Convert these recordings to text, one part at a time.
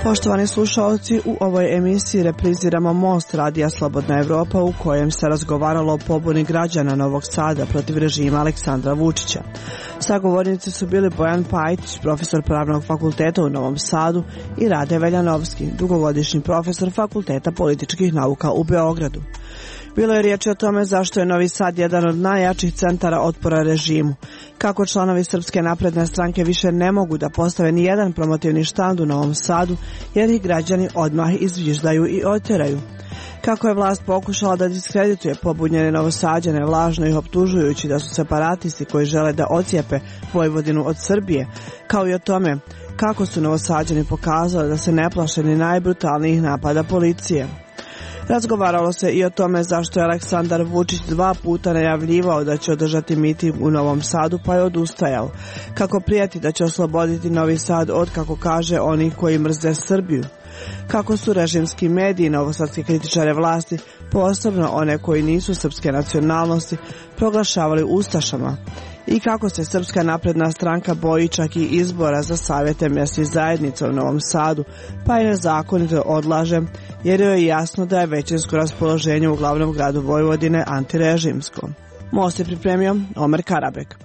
Poštovani slušalci, u ovoj emisiji repriziramo Most radija Slobodna Evropa u kojem se razgovaralo o pobuni građana Novog Sada protiv režima Aleksandra Vučića. Sagovornici su bili Bojan Pajtić, profesor Pravnog fakulteta u Novom Sadu, i Rade Veljanovski, dugogodišnji profesor Fakulteta političkih nauka u Beogradu. Bilo je riječi o tome zašto je Novi Sad jedan od najjačih centara otpora režimu, kako članovi Srpske napredne stranke više ne mogu da postave ni jedan promotivni štand u Novom Sadu, jer ih građani odmah izviždaju i otjeraju. Kako je vlast pokušala da diskredituje pobunjene Novosađane, lažno ih optužujući da su separatisti koji žele da ocijepe Vojvodinu od Srbije, kao i o tome kako su Novosađani pokazali da se ne plaše ni najbrutalnijih napada policije. Razgovaralo se i o tome zašto je Aleksandar Vučić 2 puta najavljivao da će održati miting u Novom Sadu, pa je odustajao. Kako prijeti da će osloboditi Novi Sad od, kako kaže, onih koji mrze Srbiju. Kako su režimski mediji novosadske kritičare vlasti, posebno one koji nisu srpske nacionalnosti, proglašavali ustašama. I kako se Srpska napredna stranka boji čak i izbora za savjete mjesnih zajednica u Novom Sadu, pa je nezakonito odlaže, jer joj je jasno da je većinsko raspoloženje u glavnom gradu Vojvodine antirežimsko. Most je pripremio Omer Karabek.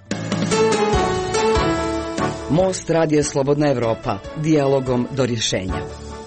Most radija Slobodna Evropa, dijalogom do rješenja.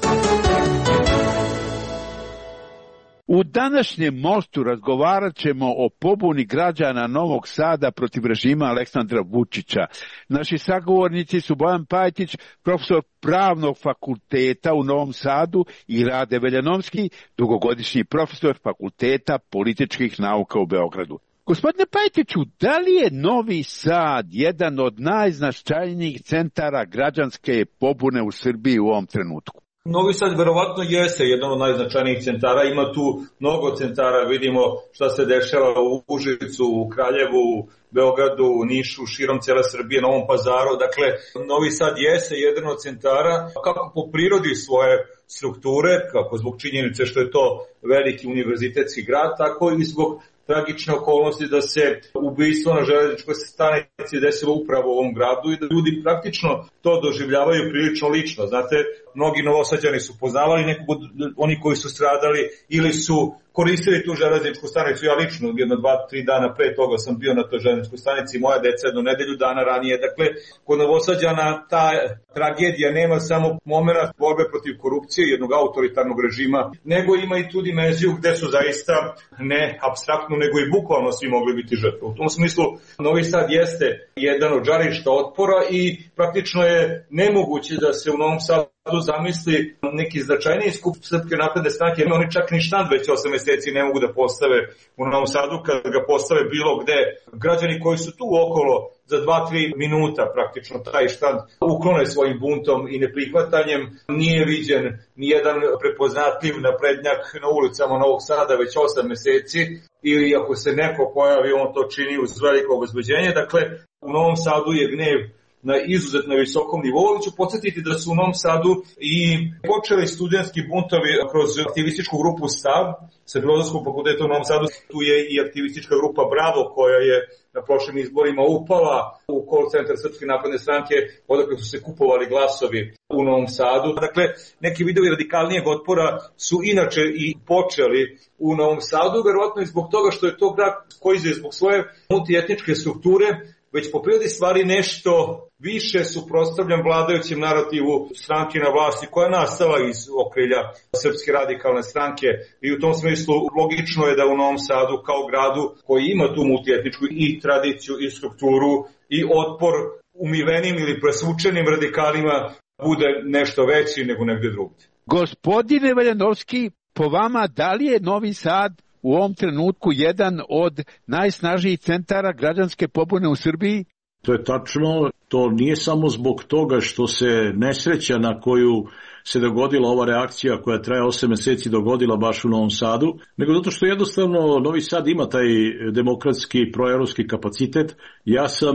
U današnjem Mostu razgovarat ćemo o pobuni građana Novog Sada protiv režima Aleksandra Vučića. Naši sagovornici su Bojan Pajtić, profesor Pravnog fakulteta u Novom Sadu, i Rade Veljanovski, dugogodišnji profesor Fakulteta političkih nauka u Beogradu. Gospodine Pajtiću, da li je Novi Sad jedan od najznačajnijih centara građanske pobune u Srbiji u ovom trenutku? Novi Sad verovatno jeste jedan od najznačajnijih centara, ima tu mnogo centara, vidimo šta se dešava u Užicu, u Kraljevu, u Beogradu, u Nišu, širom cijele Srbije, Novom Pazaru. Dakle, Novi Sad jeste jedan od centara, kako po prirodi svoje strukture, kako zbog činjenice što je to veliki univerzitetski grad, tako i zbog tragične okolnosti da se ubistvo na železničkoj stanici desilo upravo u ovom gradu i da ljudi praktično to doživljavaju prilično lično. Znate, mnogi Novosađani su poznavali nekog od oni koji su stradali ili su koristili tu železničku stanicu. Ja lično, 1-2-3 dana pre toga sam bio na toj železničkoj stanici, moja deca jedno nedelju dana ranije. Dakle, kod Novosađana ta tragedija nema samo moment borbe protiv korupcije, jednog autoritarnog režima, nego ima i tu dimenziju gde su zaista ne apstraktno, nego i bukvalno svi mogli biti žrtve. U tom smislu, Novi Sad jeste jedan od žarišta otpora i praktično je nemoguće da se u Novom Sadu zamisli neki značajniji skup Srpske napredne stranke. Oni čak ni štand već 8 mjeseci ne mogu da postave u Novom Sadu. Kad ga postave bilo gde, građani koji su tu okolo za 2-3 minuta praktično taj štand uklone svojim buntom i neprihvatanjem. Nije viđen nijedan prepoznatljiv naprednjak na ulicama Novog Sada već 8 mjeseci, ili ako se neko pojavi, on to čini uz veliko obezbeđenje. Dakle, u Novom Sadu je gnev na izuzetno visokom nivou. Ću podsjetiti da su u Novom Sadu i počeli studentski buntovi kroz aktivističku grupu Stav sa Filozofskog fakulteta u Novom Sadu. Tu je i aktivistička grupa Bravo koja je na prošlim izborima upala u call centar Srpske napredne stranke, odakle su se kupovali glasovi u Novom Sadu. Dakle, neki vidovi radikalnijeg otpora su inače i počeli u Novom Sadu, verovatno i zbog toga što je to grad koji je zbog svoje multietničke strukture već po prirodi stvari nešto više suprotstavljan vladajućem narativu stranke na vlasti koja je nastala iz okrilja Srpske radikalne stranke, i u tom smislu logično je da u Novom Sadu kao gradu koji ima tu multietničku i tradiciju i strukturu i otpor umivenim ili presvučenim radikalima bude nešto veći nego negdje drugdje. Gospodine Veljanovski, po vama, da li je Novi Sad u ovom trenutku jedan od najsnažnijih centara građanske pobune u Srbiji? To je tačno, to nije samo zbog toga što se nesreća na koju se dogodila ova reakcija koja traje 8 mjeseci dogodila baš u Novom Sadu, nego zato što jednostavno Novi Sad ima taj demokratski proeuropski kapacitet. Ja sam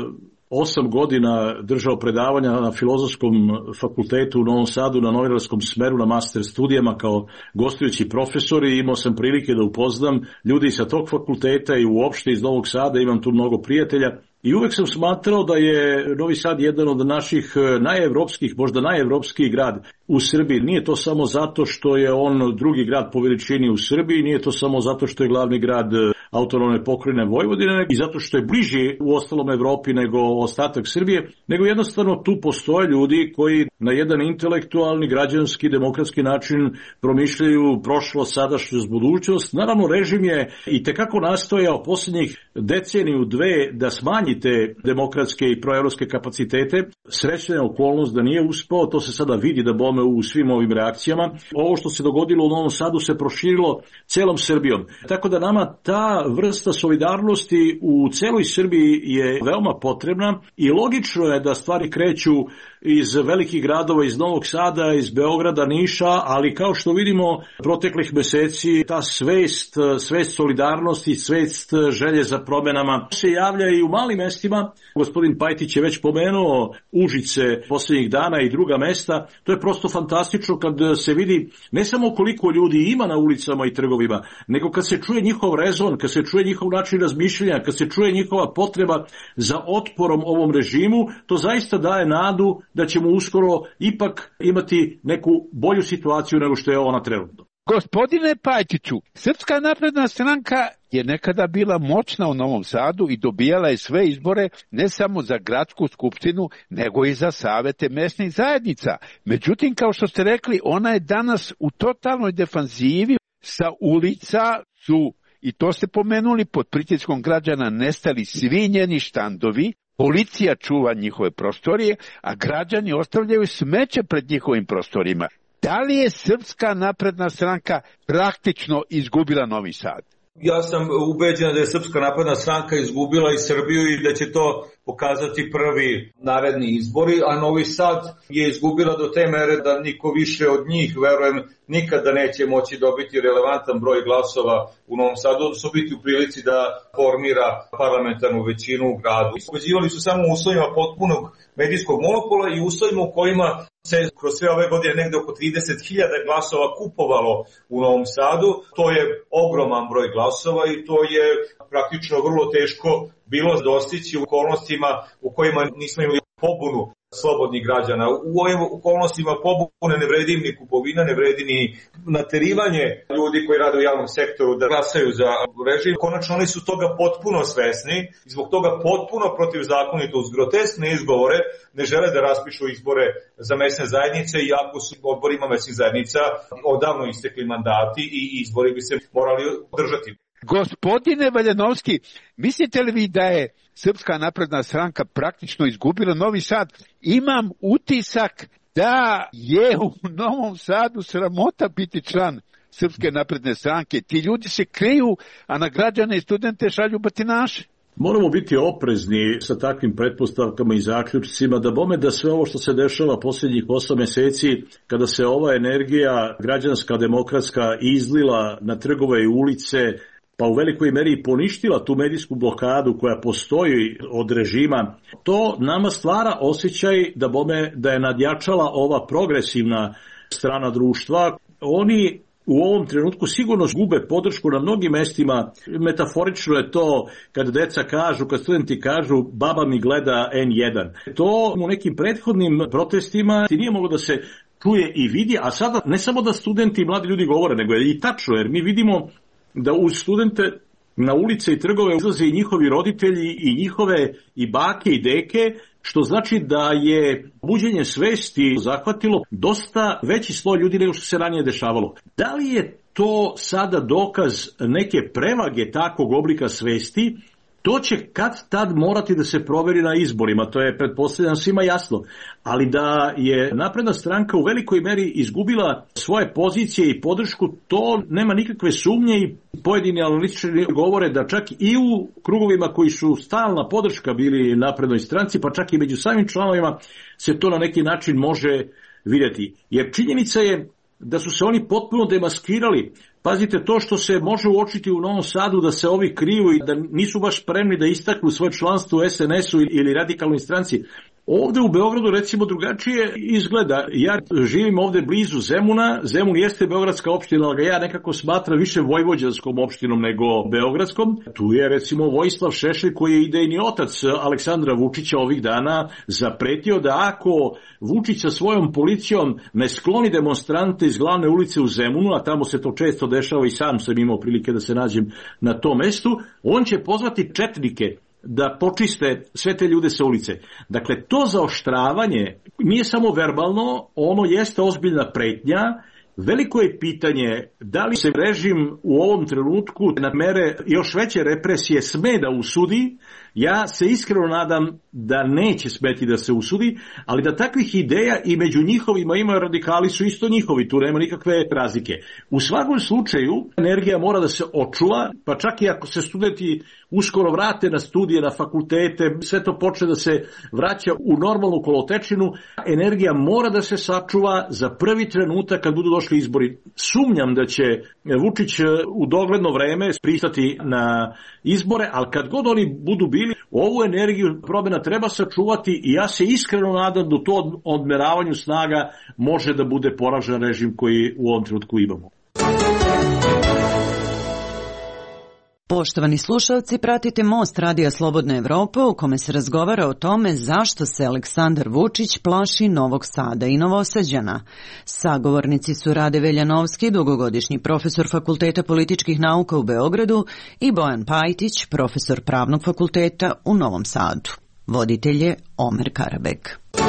8 godina držao predavanja na Filozofskom fakultetu u Novom Sadu na novinarskom smeru na master studijama kao gostujući profesor i imao sam prilike da upoznam ljudi sa tog fakulteta i uopšte iz Novog Sada, imam tu mnogo prijatelja. I uvek sam smatrao da je Novi Sad jedan od naših najevropskih, možda najevropskiji grad u Srbiji. Nije to samo zato što je on drugi grad po veličini u Srbiji, nije to samo zato što je glavni grad autonomne pokrajine Vojvodine i zato što je bliži u ostalom Evropi nego ostatak Srbije, nego jednostavno tu postoje ljudi koji na jedan intelektualni, građanski, demokratski način promišljaju prošlost, sadašnjost, budućnost. Naravno, režim je i tekako nastojao posljednjih deceniju, dve da smanji te demokratske i proevropske kapacitete. Srećna je okolnost da nije uspeo, to se sada vidi da bome u svim ovim reakcijama. Ovo što se dogodilo u Novom Sadu se proširilo celom Srbijom. Tako da nama ta vrsta solidarnosti u celoj Srbiji je veoma potrebna i logično je da stvari kreću iz velikih gradova, iz Novog Sada, iz Beograda, Niša, ali kao što vidimo proteklih meseci ta svest solidarnosti, svest želje za promenama se javlja i u malim mestima. Gospodin Pajtić je već pomenuo Užice posljednjih dana i druga mesta. To je prosto fantastično kad se vidi ne samo koliko ljudi ima na ulicama i trgovima, nego kad se čuje njihov rezon, kad se čuje njihov način razmišljanja, kad se čuje njihova potreba za otporom ovom režimu, to zaista daje nadu da ćemo uskoro ipak imati neku bolju situaciju nego što je ona trenutno. Gospodine Pajtiću, Srpska napredna stranka je nekada bila moćna u Novom Sadu i dobijala je sve izbore ne samo za gradsku skupštinu, nego i za savete mesnih zajednica. Međutim, kao što ste rekli, ona je danas u totalnoj defanzivi. Sa ulica su, i to ste pomenuli, pod pritiskom građana nestali svi njeni štandovi, policija čuva njihove prostorije, a građani ostavljaju smeće pred njihovim prostorima. Da li je Srpska napredna stranka praktično izgubila Novi Sad? Ja sam ubeđen da je Srpska napredna stranka izgubila i Srbiju i da će to pokazati prvi naredni izbori, a Novi Sad je izgubila do te mere da niko više od njih, verujem, nikada neće moći dobiti relevantan broj glasova u Novom Sadu, odnosno biti u prilici da formira parlamentarnu većinu u gradu. Ubeđivali su samo u uslovima potpunog medijskog monopola i uslovima u kojima se kroz sve ove godine negde oko 30.000 glasova kupovalo u Novom Sadu. To je ogroman broj glasova i to je praktično vrlo teško bilo dostići u okolnostima u kojima nismo imali pobunu slobodnih građana. U ovim okolnostima pobune ne vredi ni kupovina, ne vredi ni naterivanje ljudi koji rade u javnom sektoru da glasaju za režim. Konačno oni su toga potpuno svesni i zbog toga potpuno protivzakonito uz groteskne izgovore ne žele da raspišu izbore za mesne zajednice, iako su odborima mesnih zajednica odavno istekli mandati i izbori bi se morali održati. Gospodine Valjanovski, mislite li vi da je Srpska napredna stranka praktično izgubila Novi Sad? Imam utisak da je u Novom Sadu sramota biti član Srpske napredne stranke. Ti ljudi se kriju, a na građane i studente šalju batinaše. Moramo biti oprezni sa takvim pretpostavkama i zaključcima da bome da sve ovo što se dešava posljednjih 8 meseci, kada se ova energija građanska, demokratska izlila na trgove i ulice, pa u velikoj meri poništila tu medijsku blokadu koja postoji od režima, to nama stvara osjećaj da bome da je nadjačala ova progresivna strana društva. Oni u ovom trenutku sigurno gube podršku na mnogim mestima. Metaforično je to kad deca kažu, kad studenti kažu baba mi gleda N1. To u nekim prethodnim protestima ti nije moglo da se čuje i vidi, a sada ne samo da studenti i mladi ljudi govore, nego je i tačno, jer mi vidimo da uz studente na ulice i trgove izlaze i njihovi roditelji i njihove i bake i deke, što znači da je buđenje svesti zahvatilo dosta veći sloj ljudi nego što se ranije dešavalo. Da li je to sada dokaz neke prevage takvog oblika svesti? To će kad tad morati da se proveri na izborima, to je pretpostavljam svima jasno. Ali da je napredna stranka u velikoj meri izgubila svoje pozicije i podršku, to nema nikakve sumnje i pojedini analitičari govore da čak i u krugovima koji su stalna podrška bili naprednoj stranci, pa čak i među samim članovima se to na neki način može vidjeti. Jer činjenica je da su se oni potpuno demaskirali. Pazite, to što se može uočiti u Novom Sadu da se ovi kriju i da nisu baš spremni da istaknu svoje članstvo u SNS-u ili radikalnoj stranci, Ovde u Beogradu recimo drugačije izgleda. Ja živim ovde blizu Zemuna. Zemun jeste beogradska opština, ali ga ja nekako smatram više vojvođanskom opštinom nego beogradskom. Tu je recimo Vojislav Šešelj, koji je idejni otac Aleksandra Vučića, ovih dana zapretio da ako Vučić sa svojom policijom ne skloni demonstrante iz glavne ulice u Zemunu, a tamo se to često dešava i sam sam imao prilike da se nađem na tom mestu, on će pozvati četnike da počiste sve te ljude sa ulice. Dakle, to zaoštravanje nije samo verbalno, ono jeste ozbiljna pretnja. Veliko je pitanje da li se režim u ovom trenutku na mere još veće represije sme da usudi. Ja se iskreno nadam da neće smeti da se usudi, ali da takvih ideja i među njihovima ima radikali su isto njihovi, tu nema nikakve razlike. U svakom slučaju energija mora da se očuva, pa čak i ako se studenti uskoro vrate na studije, na fakultete, sve to počne da se vraća u normalnu kolotečinu, energija mora da se sačuva za prvi trenutak kad budu došli izbori. Sumnjam da će Vučić u dogledno vreme pristati na izbore, ali kad god oni budu bili, ovu energiju promena treba sačuvati i ja se iskreno nadam da to odmeravanju snaga može da bude poražen režim koji u ovom trenutku imamo. Poštovani slušalci, pratite Most Radija Slobodna Evropa u kome se razgovara o tome zašto se Aleksandar Vučić plaši Novog Sada i Novosađana. Sagovornici su Rade Veljanovski, dugogodišnji profesor Fakulteta političkih nauka u Beogradu, i Bojan Pajtić, profesor Pravnog fakulteta u Novom Sadu. Voditelj je Omer Karabek.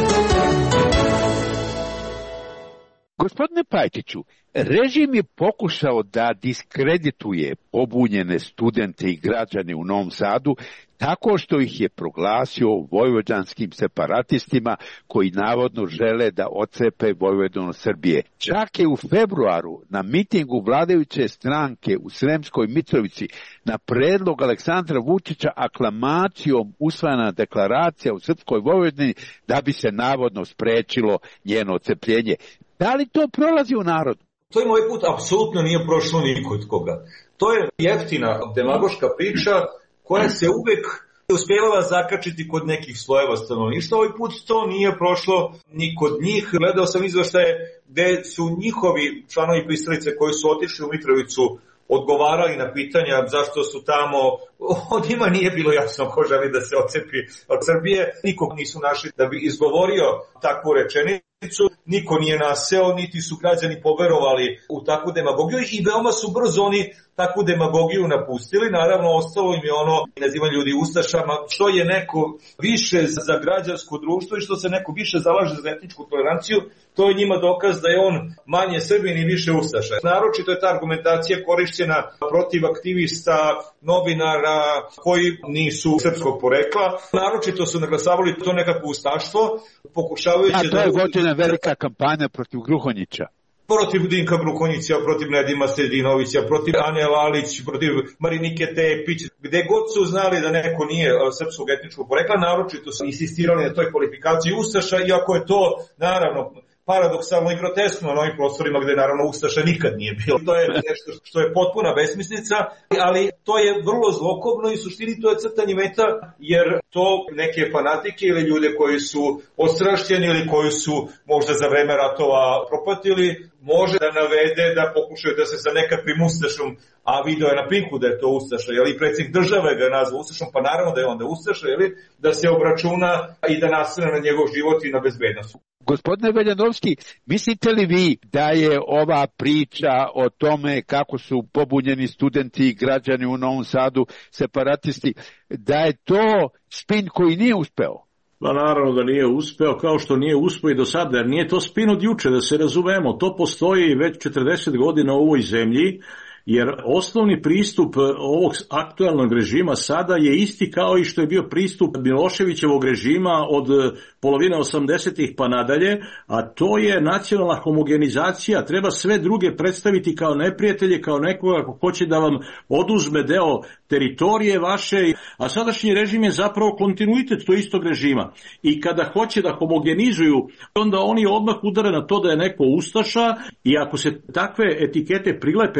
Gospodine Pajtiću, režim je pokušao da diskredituje pobunjene studente i građane u Novom Sadu tako što ih je proglasio vojvođanskim separatistima koji navodno žele da otcepe Vojvodinu od Srbije. Čak je u februaru na mitingu vladajuće stranke u Sremskoj Mitrovici na predlog Aleksandra Vučića aklamacijom usvojena deklaracija u Srpskoj Vojvodini da bi se navodno sprečilo njeno otcepljenje. Da li to prolazi u narodu? To im ovaj put apsolutno nije prošlo nikod koga. To je jeftina demagoška priča koja se uvek uspjevala zakačiti kod nekih slojeva stanovništva. Ovaj put to nije prošlo ni kod njih. Gledao sam izveštaje gde su njihovi članovi pristalice koji su otišli u Mitrovicu odgovarali na pitanja zašto su tamo, od njima nije bilo jasno ko želi da se otcepi od Srbije. Nikog nisu našli da bi izgovorio takvu rečenicu, niko nije naseo, niti su građani poverovali u takvu demagogiju i veoma su brzo oni takvu demagogiju napustili. Naravno, ostalo im je ono nazivanje ljudi ustašama, što je neko više za građansko društvo i što se neko više zalaže za etničku toleranciju, to je njima dokaz da je on manje Srbin i više ustaša. Naročito je ta argumentacija korišćena protiv aktivista, novinara koji nisu srpskog porekla. Naročito su naglasavali to nekako ustaštvo, pokušavajući to je vođena velika kampanja protiv Gruhonjića. Protiv Dinka Gruhonjića, protiv Nedima Sredinovića, protiv Ane Lalić, protiv Marinike Tepić, gde god su znali da neko nije srpskog etničkog porekla, naročito su insistirali na toj kvalifikaciji ustaša, iako je to, naravno, paradoksalno i groteskno na ovim prostorima gde naravno ustaša nikad nije bilo. To je nešto što je potpuna besmislica, ali to je vrlo zlokobno i u suštini to je crtanje meta, jer to neke fanatike ili ljude koji su odstrašćeni ili koji su možda za vreme ratova propatili, može da navede da pokušaju da se sa nekakvim ustašom, a video je na Pinku da je to ustaša, i predsjednik države ga je nazvao ustašom, pa naravno da je onda ustaša, da se obračuna i da nastrane na njegov život i na bezbednost. Gospodine Veljanovski, mislite li vi da je ova priča o tome kako su pobunjeni studenti i građani u Novom Sadu separatisti, da je to spin koji nije uspeo? Pa naravno da nije uspeo, kao što nije uspeo i do sada, jer nije to spin od juče, da se razumemo. To postoji već 40 godina u ovoj zemlji, jer osnovni pristup ovog aktualnog režima sada je isti kao i što je bio pristup Miloševićevog režima od polovine 80-ih pa nadalje, a to je nacionalna homogenizacija. Treba sve druge predstaviti kao neprijatelje, kao nekoga ko hoće da vam oduzme deo teritorije vaše, a sadašnji režim je zapravo kontinuitet tog istog režima. I kada hoće da homogenizuju, onda oni odmah udare na to da je neko ustaša, i ako se takve etikete prilepe nekim ljudima,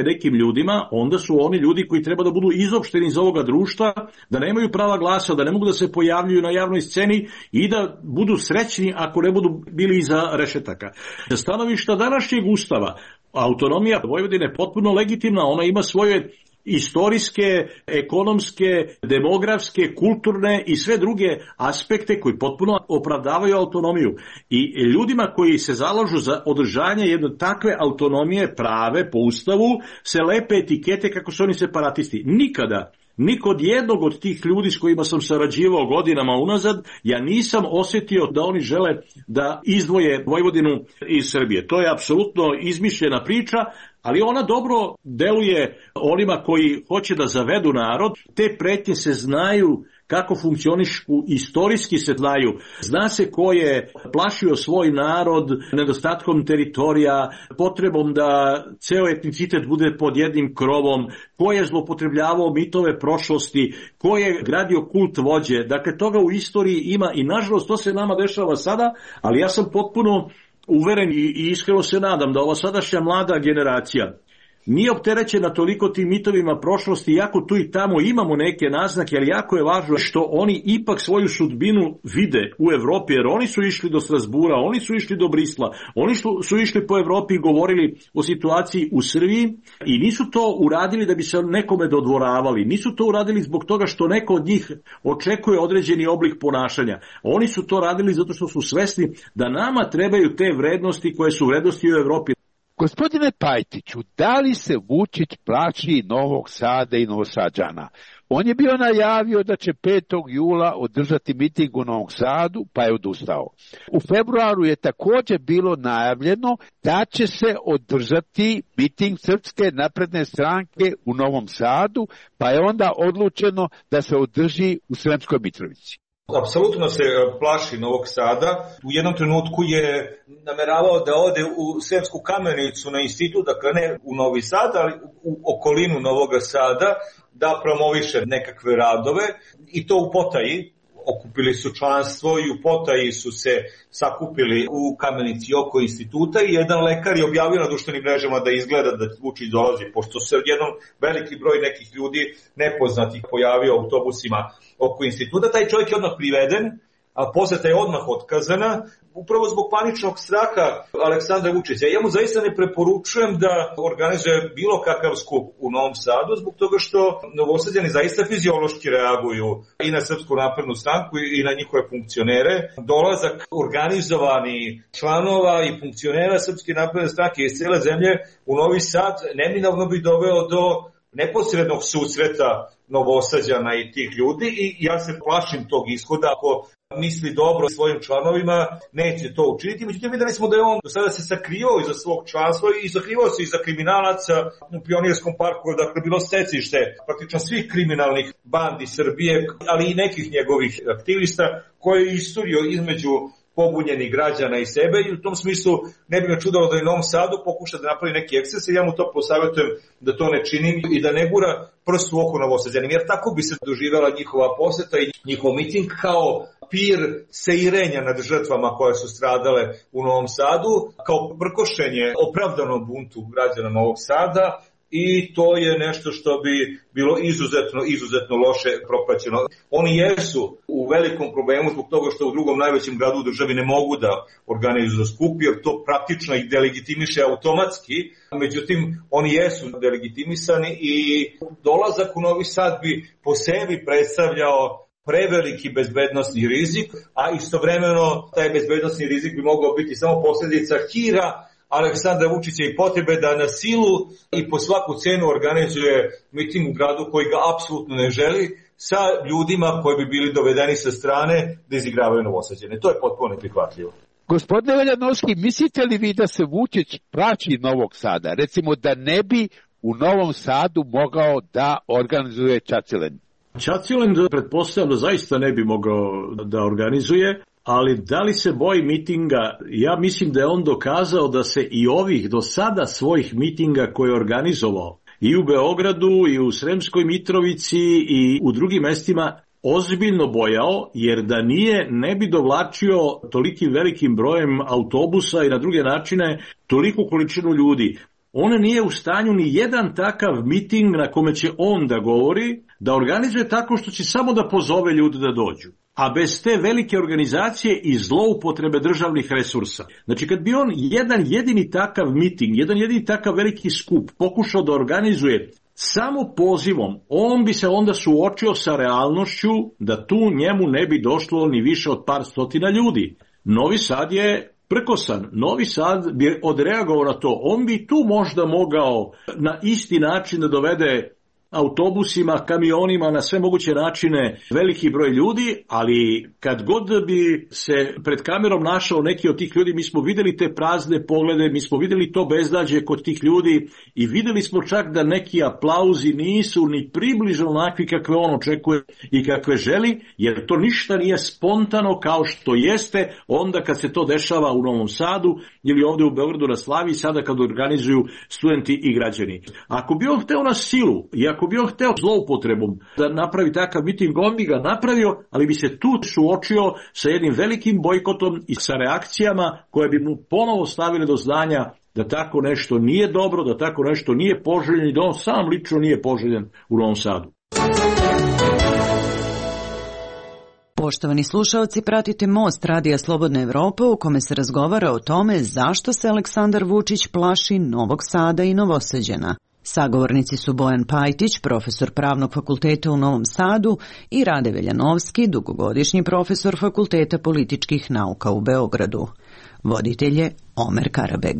ljudima, onda su oni ljudi koji treba da budu izopšteni iz ovoga društva, da nemaju prava glasa, da ne mogu da se pojavljuju na javnoj sceni i da budu srećni ako ne budu bili iza rešetaka. Sa stanovišta današnjeg ustava, autonomija Vojvodine je potpuno legitimna, ona ima svoje istorijske, ekonomske, demografske, kulturne i sve druge aspekte koji potpuno opravdavaju autonomiju. I ljudima koji se zalažu za održanje jedne takve autonomije prave po ustavu se lepe etikete kako su oni separatisti. Nikada niko od jednog od tih ljudi s kojima sam sarađivao godinama unazad, ja nisam osjetio da oni žele da izdvoje Vojvodinu iz Srbije. To je apsolutno izmišljena priča, ali ona dobro deluje onima koji hoće da zavedu narod. Te pretnje se znaju kako funkcionišu, istorijski se znaju. Zna se ko je plašio svoj narod nedostatkom teritorija, potrebom da ceo etnicitet bude pod jednim krovom, ko je zloupotrebljavao mitove prošlosti, ko je gradio kult vođe. Dakle, toga u istoriji ima i nažalost to se nama dešava sada, ali ja sam potpuno uveren i iskreno se nadam da ova sadašnja mlada generacija nije opterećena toliko tim mitovima prošlosti, iako tu i tamo imamo neke naznake, ali jako je važno što oni ipak svoju sudbinu vide u Evropi, jer oni su išli do Strasbura, oni su išli do Brisla, oni su išli po Evropi i govorili o situaciji u Srbiji i nisu to uradili da bi se nekome dodvoravali, nisu to uradili zbog toga što neko od njih očekuje određeni oblik ponašanja. Oni su to radili zato što su svesni da nama trebaju te vrednosti koje su vrednosti u Evropi. Gospodine Pajtiću, da li se Vučić plaši Novog Sada i Novosađana? On je bio najavio da će 5. jula održati miting u Novom Sadu, pa je odustao. U februaru je također bilo najavljeno da će se održati miting Srpske napredne stranke u Novom Sadu, pa je onda odlučeno da se održi u Sremskoj Mitrovici. Apsolutno se plaši Novog Sada. U jednom trenutku je nameravao da ode u Sremsku Kamenicu na institut, dakle ne u Novi Sad, ali u okolinu Novog Sada, da promoviše nekakve radove i to u potaji. Okupili su članstvo i u potaji su se sakupili u Kamenici oko instituta i jedan lekar je objavio na društvenim mrežama da izgleda da Vučić dolazi, pošto se jednom veliki broj nekih ljudi nepoznatih pojavio u autobusima oko instituta. Taj čovjek je odmah priveden, a poseta je odmah otkazana, upravo zbog paničnog straha Aleksandra Vučića. Ja mu zaista ne preporučujem da organizuje bilo kakav skup u Novom Sadu, zbog toga što Novosađani zaista fiziološki reaguju i na Srpsku naprednu stranku i na njihove funkcionere. Dolazak organizovani članova i funkcionera Srpske napredne stranke iz cijele zemlje u Novi Sad neminovno bi doveo do neposrednog susreta Novosađana i tih ljudi i ja se plašim tog ishoda. Ako misli dobro svojim članovima, neće to učiniti. Međutim, videli smo da je on do sada se sakrivao iza svog članstva i sakrivao se iza kriminalaca u Pionirskom parku, dakle bilo stecište praktično svih kriminalnih bandi Srbije, ali i nekih njegovih aktivista koje je isturio između pobunjenih građana i sebe i u tom smislu ne bi me čudalo da i Novom Sadu pokuša da napravi neki eksces i ja mu to posavjetujem da to ne čini i da ne gura prst u oko Novosađanima, jer tako bi se doživjela njihova poseta i njihov miting kao pir seirenja nad žrtvama koje su stradale u Novom Sadu, kao prkošenje opravdanom buntu građana Novog Sada. I to je nešto što bi bilo izuzetno loše propraćeno. Oni jesu u velikom problemu zbog toga što u drugom najvećem gradu u državi ne mogu da organizuju skup, jer to praktično ih delegitimiše automatski. Međutim, oni jesu delegitimisani i dolazak u Novi Sad bi po sebi predstavljao preveliki bezbednosni rizik, a istovremeno taj bezbednosni rizik bi mogao biti samo posljedica hira Aleksandra Vučića i potrebe da na silu i po svaku cenu organizuje miting u gradu koji ga apsolutno ne želi, sa ljudima koji bi bili dovedeni sa strane da izigravaju Novosađane. To je potpuno neprihvatljivo. Gospodine Veljanovski, mislite li vi da se Vučić plaši Novog Sada? Recimo da ne bi u Novom Sadu mogao da organizuje Čacilen? Čacilen, pretpostavljam da zaista ne bi mogao da organizuje, ali da li se boji mitinga? Ja mislim da je on dokazao da se i ovih do sada svojih mitinga koje je organizovao i u Beogradu i u Sremskoj Mitrovici i u drugim mestima ozbiljno bojao, jer da nije ne bi dovlačio tolikim velikim brojem autobusa i na druge načine toliku količinu ljudi. on nije u stanju ni jedan takav miting na kome će on da govori, da organizuje tako što će samo da pozove ljude da dođu. A bez te velike organizacije i zloupotrebe državnih resursa. Znači kad bi on jedan jedini takav miting, jedan jedini takav veliki skup pokušao da organizuje samo pozivom, on bi se onda suočio sa realnošću da tu njemu ne bi došlo ni više od par stotina ljudi. Novi Sad je prkosan. Novi Sad bi odreagovao na to. On bi tu možda mogao na isti način da dovede autobusima, kamionima, na sve moguće načine veliki broj ljudi, ali kad god bi se pred kamerom našao neki od tih ljudi, mi smo vidjeli te prazne poglede, mi smo vidjeli to bezdađe kod tih ljudi i vidjeli smo čak da neki aplauzi nisu ni približno onakvi kakve on očekuje i kakve želi, jer to ništa nije spontano kao što jeste onda kad se to dešava u Novom Sadu ili ovdje u Beogradu na Slaviji, sada kad organizuju studenti i građani. Ako bi on hteo na silu i ako bi on hteo zloupotrebom da napravi takav miting, on bi ga napravio, ali bi se tu suočio sa jednim velikim bojkotom i sa reakcijama koje bi mu ponovo stavile do znanja da tako nešto nije dobro, da tako nešto nije poželjen i da on sam lično nije poželjen u Novom Sadu. Poštovani slušaoci, pratite Most Radija Slobodne Evrope u kome se razgovara o tome zašto se Aleksandar Vučić plaši Novog Sada i Novosađana. Sagovornici su Bojan Pajtić, profesor Pravnog fakulteta u Novom Sadu, i Rade Veljanovski, dugogodišnji profesor Fakulteta političkih nauka u Beogradu. Voditelj je Omer Karabeg.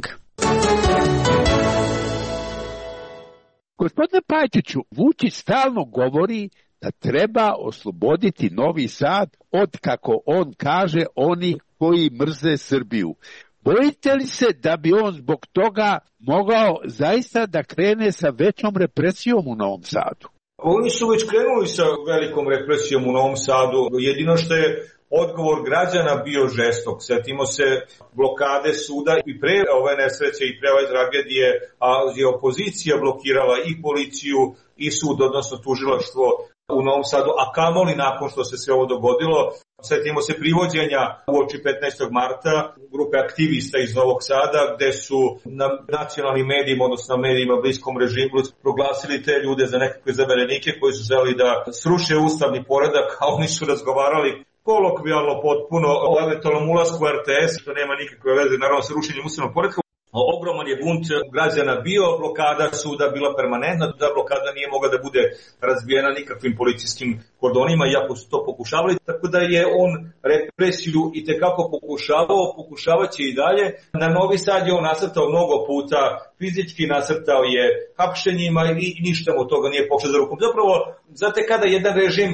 Gospodine Pajtiću, Vučić stalno govori da treba osloboditi Novi Sad od, kako on kaže, onih koji mrze Srbiju. Bojite li se da bi on zbog toga mogao zaista da krene sa većom represijom u Novom Sadu? Oni su već krenuli sa velikom represijom u Novom Sadu. Jedino što je odgovor građana bio žestok. Sjetimo se blokade suda i pre ove nesreće i pre ove tragedije, a je opozicija blokirala i policiju i sud, odnosno tužilaštvo u Novom Sadu, a kamoli nakon što se sve ovo dogodilo. Sjetimo se privođenja uoči 15. marta grupe aktivista iz Novog Sada, gde su na nacionalnim medijima, odnosno na medijima bliskom režimu, proglasili te ljude za nekakve zaverenike koji su želi da sruše ustavni poredak, a oni su razgovarali kolokvijalno potpuno o eventualnom ulasku RTS, što nema nikakve veze naravno sa rušenjem ustavnog poredka. Ogroman je bunt građana bio, blokada suda bila permanentna, da blokada nije mogla da bude razbijena nikakvim policijskim kordonima, iako su to pokušavali, tako da je on represiju i tekako pokušavaće i dalje. Na Novi Sad je on nasrtao mnogo puta, fizički nasrtao je hapšenjima i ništa mu toga nije pošlo za rukom. Zapravo, znate, kada jedan režim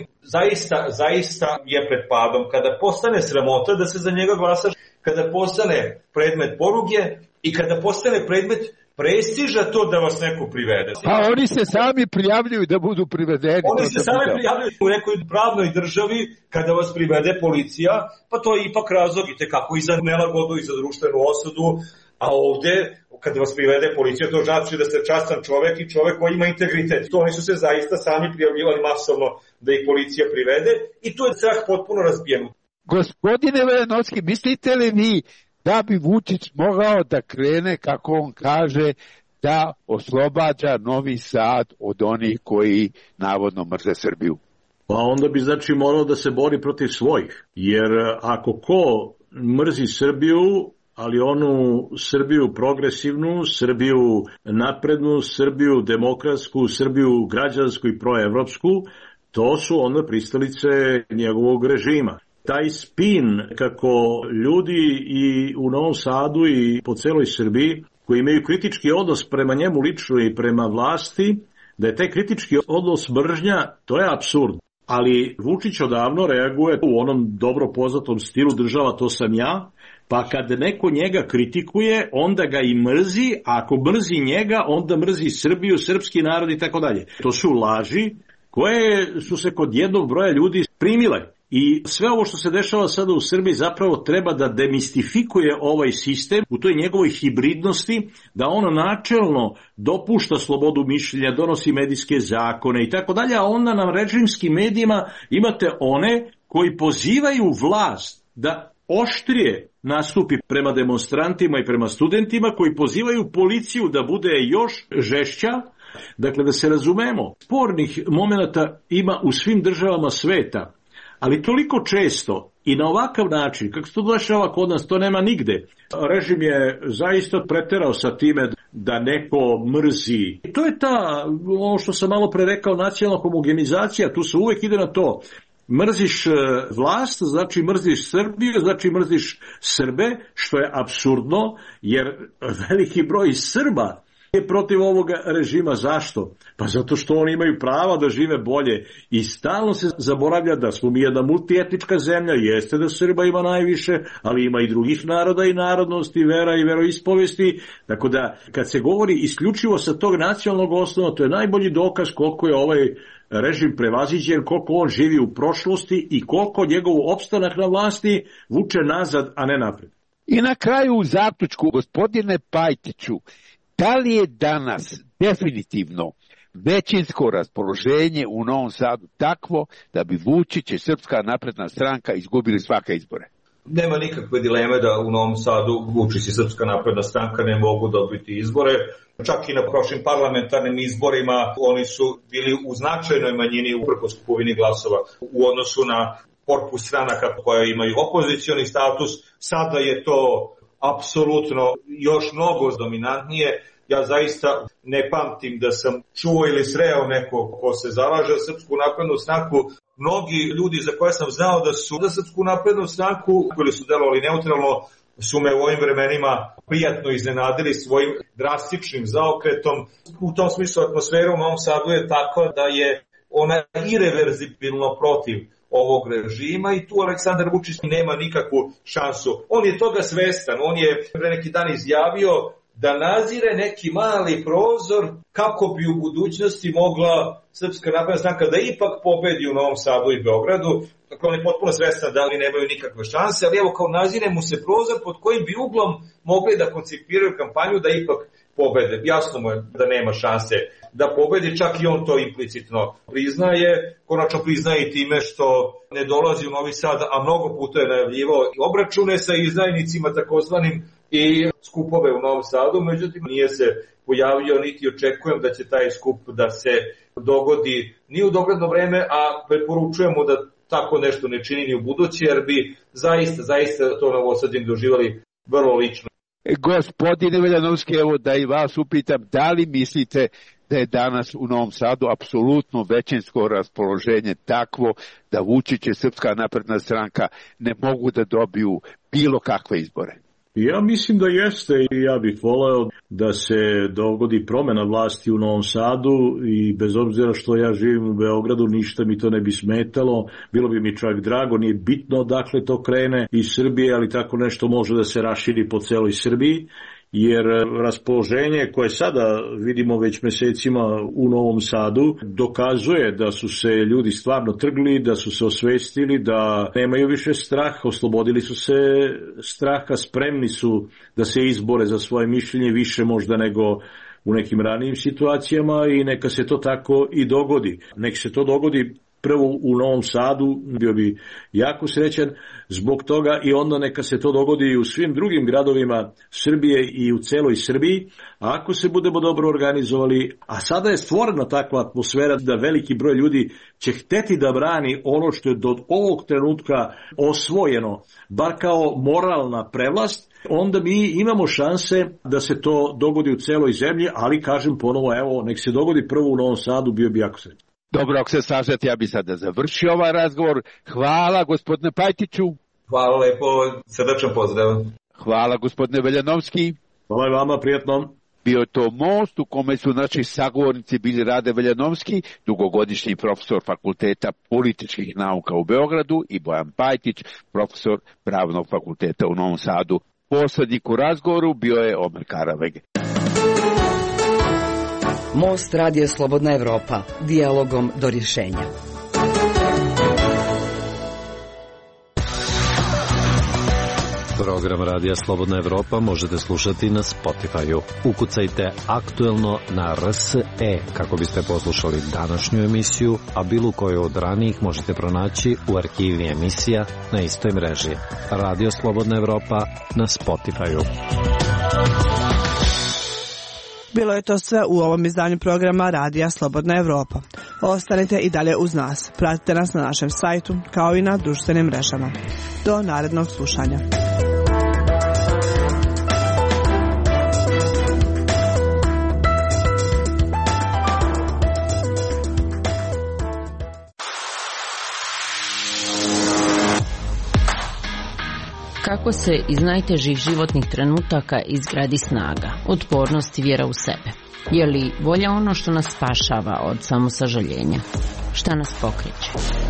zaista je pred padom, kada postane sramota da se za njega glasa, kada postane predmet poruge i kada postane predmet prestiža to da vas neko privede. Pa oni se sami prijavljuju da budu privedeni. Oni se sami prijavljuju u nekoj pravnoj državi kada vas privede policija, pa to je ipak razlog i tekako i za nelagodu i za društvenu osudu, a ovde kada vas privede policija, to znači da ste častan čovek i čovek koji ima integritet. To oni su se zaista sami prijavljivali masovno da ih policija privede i tu je strah potpuno razbijen. Gospodine Veljanovski, mislite li vi da bi Vučić mogao da krene, kako on kaže, da oslobađa Novi Sad od onih koji navodno mrze Srbiju? Pa onda bi znači morao da se bori protiv svojih, jer ako ko mrzi Srbiju, ali onu Srbiju progresivnu, Srbiju naprednu, Srbiju demokratsku, Srbiju građansku i proevropsku, to su onda pristalice njegovog režima. Taj spin kako ljudi i u Novom Sadu i po celoj Srbiji koji imaju kritički odnos prema njemu lično i prema vlasti, da je taj kritički odnos mržnja, to je apsurd. Ali Vučić odavno reaguje u onom dobro poznatom stilu država to sam ja, pa kad neko njega kritikuje, onda ga i mrzi, a ako mrzi njega, onda mrzi Srbiju, srpski narod i tako dalje. To su laži koje su se kod jednog broja ljudi primile. I sve ovo što se dešava sada u Srbiji zapravo treba da demistifikuje ovaj sistem u toj njegovoj hibridnosti, da on načelno dopušta slobodu mišljenja, donosi medijske zakone i tako dalje, a onda na režimskim medijima imate one koji pozivaju vlast da oštrije nastupi prema demonstrantima i prema studentima koji pozivaju policiju da bude još žešća. Dakle, da se razumemo, spornih momenata ima u svim državama sveta, ali toliko često i na ovakav način, kako se to dešava kod nas, to nema nigde. Režim je zaista preterao sa time da neko mrzi. To je ono što sam malo pre rekao, nacionalna homogenizacija, tu se uvek ide na to. Mrziš vlast, znači mrziš Srbiju, znači mrziš Srbe, što je apsurdno, jer veliki broj Srba je protiv ovoga režima. Zašto? Pa zato što oni imaju prava da žive bolje i stalno se zaboravlja da smo mi jedna multietnička zemlja, jeste da Srba ima najviše, ali ima i drugih naroda i narodnosti, vera i veroispovesti, tako da kad se govori isključivo sa tog nacionalnog osnova, to je najbolji dokaz koliko je ovaj režim prevaziđen, koliko on živi u prošlosti i koliko njegov opstanak na vlasti vuče nazad, a ne napred. I na kraju u zaključku, gospodine Pajtiću, da li je danas definitivno većinsko raspoloženje u Novom Sadu takvo da bi Vučić i Srpska napredna stranka izgubili svake izbore? Nema nikakve dileme da u Novom Sadu Vučić i Srpska napredna stranka ne mogu dobiti izbore. Čak i na prošlim parlamentarnim izborima oni su bili u značajnoj manjini uprkos kupovini glasova u odnosu na korpus stranaka koje imaju opozicioni status. Sada je to apsolutno još mnogo dominantnije. Ja zaista ne pamtim da sam čuo ili sreo neko ko se zalaže za Srpsku naprednu stranku. Mnogi ljudi za koje sam znao da su za Srpsku naprednu stranku koji su delovali neutralno su me u ovim vremenima prijatno iznenadili svojim drastičnim zaokretom. U tom smislu atmosfera u Novom Sadu je takva da je ona irreverzibilno protiv ovog režima i tu Aleksandar Vučić nema nikakvu šansu. On je toga svestan, on je pre neki dan izjavio da nazire neki mali prozor kako bi u budućnosti mogla Srpska napredna stranka da ipak pobedi u Novom Sadu i Beogradu. Dakle, on je potpuno svestan da oni nemaju nikakve šanse, ali evo kao nazire mu se prozor pod kojim bi uglom mogli da koncipiraju kampanju da ipak pobede. Jasno mu je da nema šanse da pobedi, čak i on to implicitno priznaje. Konačno priznaje i time što ne dolazi u Novi Sad, a mnogo puta je najavljivao i obračune sa izdajnicima takozvanim i skupove u Novom Sadu, međutim nije se pojavio niti očekujem da će taj skup da se dogodi ni u dogledno vreme, a preporučujemo da tako nešto ne čini ni u budući, jer bi zaista to Novosađani doživali vrlo lično. Gospodine Veljanovski, evo da i vas upitam, da li mislite da je danas u Novom Sadu apsolutno većinsko raspoloženje takvo da Vučić i Srpska napredna stranka ne mogu da dobiju bilo kakve izbore? Ja mislim da jeste i ja bih voleo da se dogodi promena vlasti u Novom Sadu i bez obzira što ja živim u Beogradu ništa mi to ne bi smetalo, bilo bi mi čak drago, nije bitno odakle to krene iz Srbije, ali tako nešto može da se raširi po celoj Srbiji. Jer raspoloženje koje sada vidimo već mesecima u Novom Sadu dokazuje da su se ljudi stvarno trgli, da su se osvestili, da nemaju više strah, oslobodili su se straha, spremni su da se izbore za svoje mišljenje više možda nego u nekim ranijim situacijama i neka se to tako i dogodi. Nek se to dogodi prvo u Novom Sadu, bio bi jako srećan zbog toga i onda neka se to dogodi i u svim drugim gradovima Srbije i u celoj Srbiji. A ako se budemo dobro organizovali, a sada je stvorena takva atmosfera da veliki broj ljudi će hteti da brani ono što je do ovog trenutka osvojeno, bar kao moralna prevlast, onda mi imamo šanse da se to dogodi u celoj zemlji, ali kažem ponovo, evo, nek se dogodi prvo u Novom Sadu, bio bi jako srećan. Dobro, ako se slažete, ja bih sada završio ovaj razgovor. Hvala, gospodine Pajtiću. Hvala lepo, srdačan pozdrav. Hvala, gospodine Veljanovski. Hvala i vama, prijatno. Bio je to most u kome su naši sagovornici bili Rade Veljanovski, dugogodišnji profesor Fakulteta političkih nauka u Beogradu, i Bojan Pajtić, profesor Pravnog fakulteta u Novom Sadu. Poslednik u razgovoru bio je Omer Karavege. Most Radio Slobodna Evropa, dijalogom do rješenja. Program Radija Slobodna Evropa možete slušati na Spotify-u. Ukucajte Aktuelno na RSE kako biste poslušali današnju emisiju, a bilo koju od ranijih možete pronaći u arhivi emisija na istoj mreži. Radio Slobodna Evropa na Spotify-u. Bilo je to sve u ovom izdanju programa Radija Slobodna Evropa. Ostanite i dalje uz nas. Pratite nas na našem sajtu kao i na društvenim mrežama. Do narednog slušanja. Kako se iz najtežih životnih trenutaka izgradi snaga, otpornost i vjera u sebe? Je li volja ono što nas spašava od samosažaljenja? Šta nas pokreće?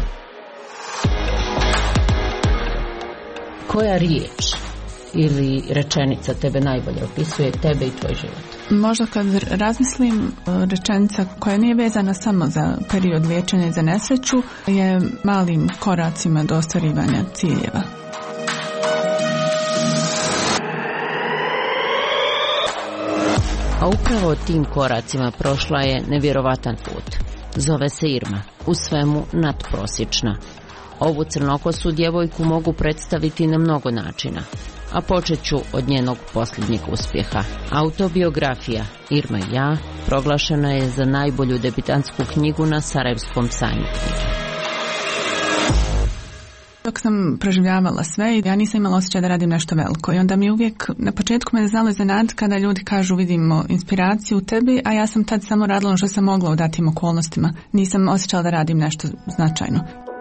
Koja riječ ili rečenica tebe najbolje opisuje tebe i tvoj život? Možda kad razmislim, rečenica koja nije vezana samo za period liječenja i za nesreću je malim koracima do ostvarivanja ciljeva. A upravo tim koracima prošla je nevjerovatan put. Zove se Irma, u svemu nadprosječna. Ovu crnokosu djevojku mogu predstaviti na mnogo načina, a počet ću od njenog posljednjeg uspjeha. Autobiografija Irma i ja proglašena je za najbolju debitantsku knjigu na Sarajevskom sajmu knjige. Dok sam proživljavala sve, ja nisam imala osjećaj da radim nešto veliko. I onda mi uvijek, na početku me znalo iznenaditi kada ljudi kažu vidimo inspiraciju u tebi, a ja sam tad samo radila ono što sam mogla u datim okolnostima. Nisam osjećala da radim nešto značajno.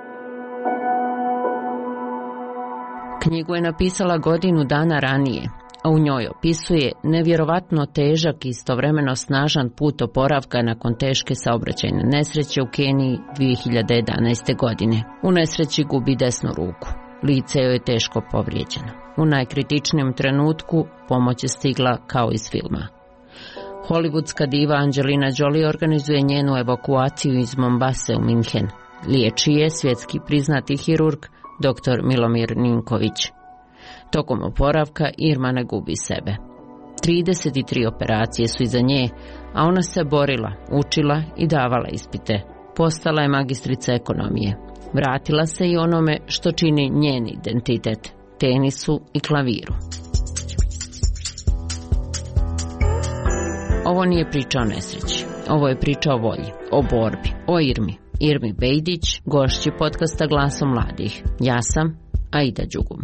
Knjigu je napisala godinu dana ranije, a u njoj opisuje nevjerovatno težak i istovremeno snažan put oporavka nakon teške saobraćajne nesreće u Keniji 2011. godine. U nesreći gubi desnu ruku. Lice joj je teško povrijeđeno. U najkritičnijem trenutku pomoć je stigla kao iz filma. Hollywoodska diva Angelina Jolie organizuje njenu evakuaciju iz Mombase u Minhen. Liječi je svjetski priznati hirurg dr. Milomir Ninković. Tokom oporavka Irma ne gubi sebe. 33 operacije su iza nje, a ona se borila, učila i davala ispite. Postala je magistrica ekonomije. Vratila se i onome što čini njen identitet, tenisu i klaviru. Ovo nije priča o nesreći. Ovo je priča o volji, o borbi, o Irmi. Irmi Bejdić, gošći podcasta Glasom mladih. Ja sam Aida Đugum.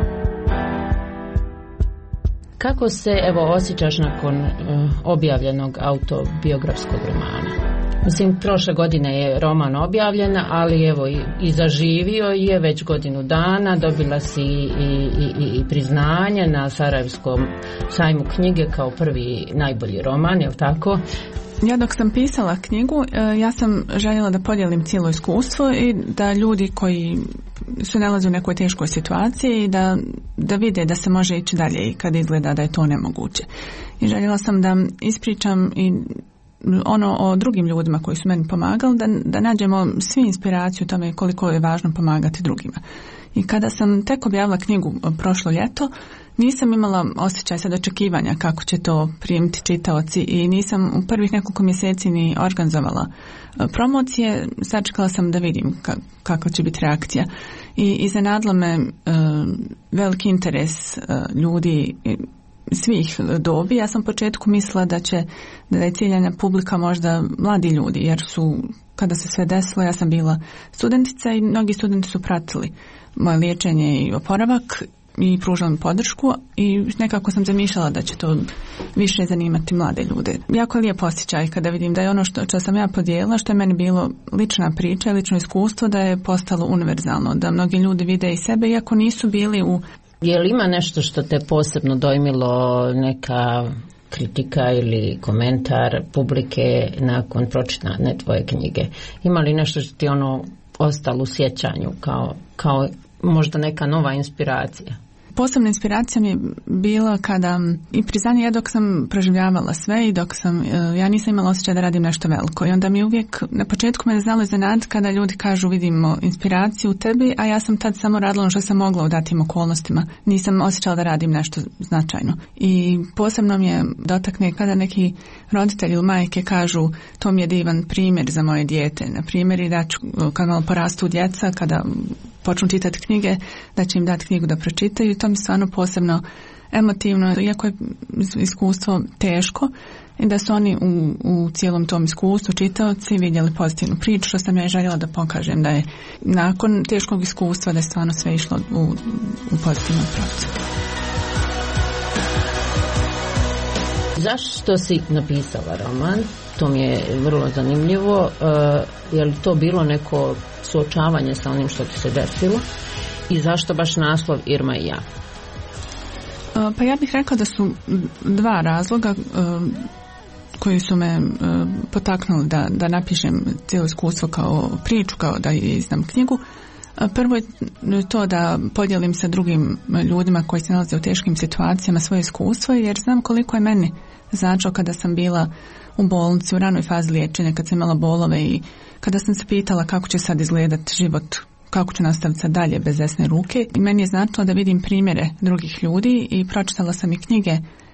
Kako se osjećaš nakon objavljenog autobiografskog romana? Mislim, prošle godine je roman objavljen, ali i zaživio je već godinu dana, dobila si i priznanje na Sarajevskom sajmu knjige kao prvi najbolji roman, je li tako? Ja dok sam pisala knjigu, ja sam željela da podijelim cijelo iskustvo i da ljudi koji se nalaze u nekoj teškoj situaciji da vide da se može ići dalje i kad izgleda da je to nemoguće. I željela sam da ispričam i ono o drugim ljudima koji su meni pomagali, da nađemo svi inspiraciju o tome koliko je važno pomagati drugima. I kada sam tek objavila knjigu prošlo ljeto, nisam imala osjećaj sad očekivanja kako će to primiti čitaoci i nisam u prvih nekoliko mjeseci ni organizovala promocije. Sačekala sam da vidim kakva će biti reakcija. I iznenadilo me veliki interes ljudi svih dobi. Ja sam u početku mislila da je ciljana publika možda mladi ljudi, jer su, kada se sve desilo, ja sam bila studentica i mnogi studenti su pratili moje liječenje i oporavak i pružala mi podršku i nekako sam zamišljala da će to više zanimati mlade ljude. Jako je lijep osjećaj kada vidim da je ono što sam ja podijelila, što je meni bilo lična priča, lično iskustvo, da je postalo univerzalno, da mnogi ljudi vide i sebe iako nisu bili u... Je li ima nešto što te posebno dojmilo, neka kritika ili komentar publike nakon pročitane tvoje knjige? Ima li nešto što ti ostalo u sjećanju kao možda neka nova inspiracija? Posebna inspiracija mi je bila kada i priznanje ja dok sam proživljavala sve i dok sam, ja nisam imala osjećaj da radim nešto veliko i onda mi uvijek na početku me znalo iznenaditi kada ljudi kažu vidimo inspiraciju u tebi, a ja sam tad samo radila ono što sam mogla u datim okolnostima. Nisam osjećala da radim nešto značajno. I posebno mi je dotakne kada neki roditelji ili majke kažu to mi je divan primjer za moje dijete. Na primjer, i da ću, kad malo porastu djeca, kada počnu čitati knjige, da će im dati knjigu da pročitaju i to mi stvarno posebno emotivno, iako je iskustvo teško i da su oni u cijelom tom iskustvu čitaoci vidjeli pozitivnu priču, što sam ja željela da pokažem da je nakon teškog iskustva da je stvarno sve išlo u pozitivnom pravcu. Zašto si napisala roman? To mi je vrlo zanimljivo. Je li to bilo neko suočavanje sa onim što ti se desilo? I zašto baš naslov Irma i ja? Pa ja bih rekla da su dva razloga koji su me potaknuli da napišem cijelo iskustvo kao priču, kao da izdam knjigu. Prvo je to da podijelim sa drugim ljudima koji se nalaze u teškim situacijama svoje iskustvo, jer znam koliko je meni značilo kada sam bila u bolnici u ranoj fazi liječenja, kad sam imala bolove i kada sam se pitala kako će sad izgledati život, kako ću nastaviti sad dalje bez desne ruke. I meni je značilo da vidim primjere drugih ljudi i pročitala sam i knjige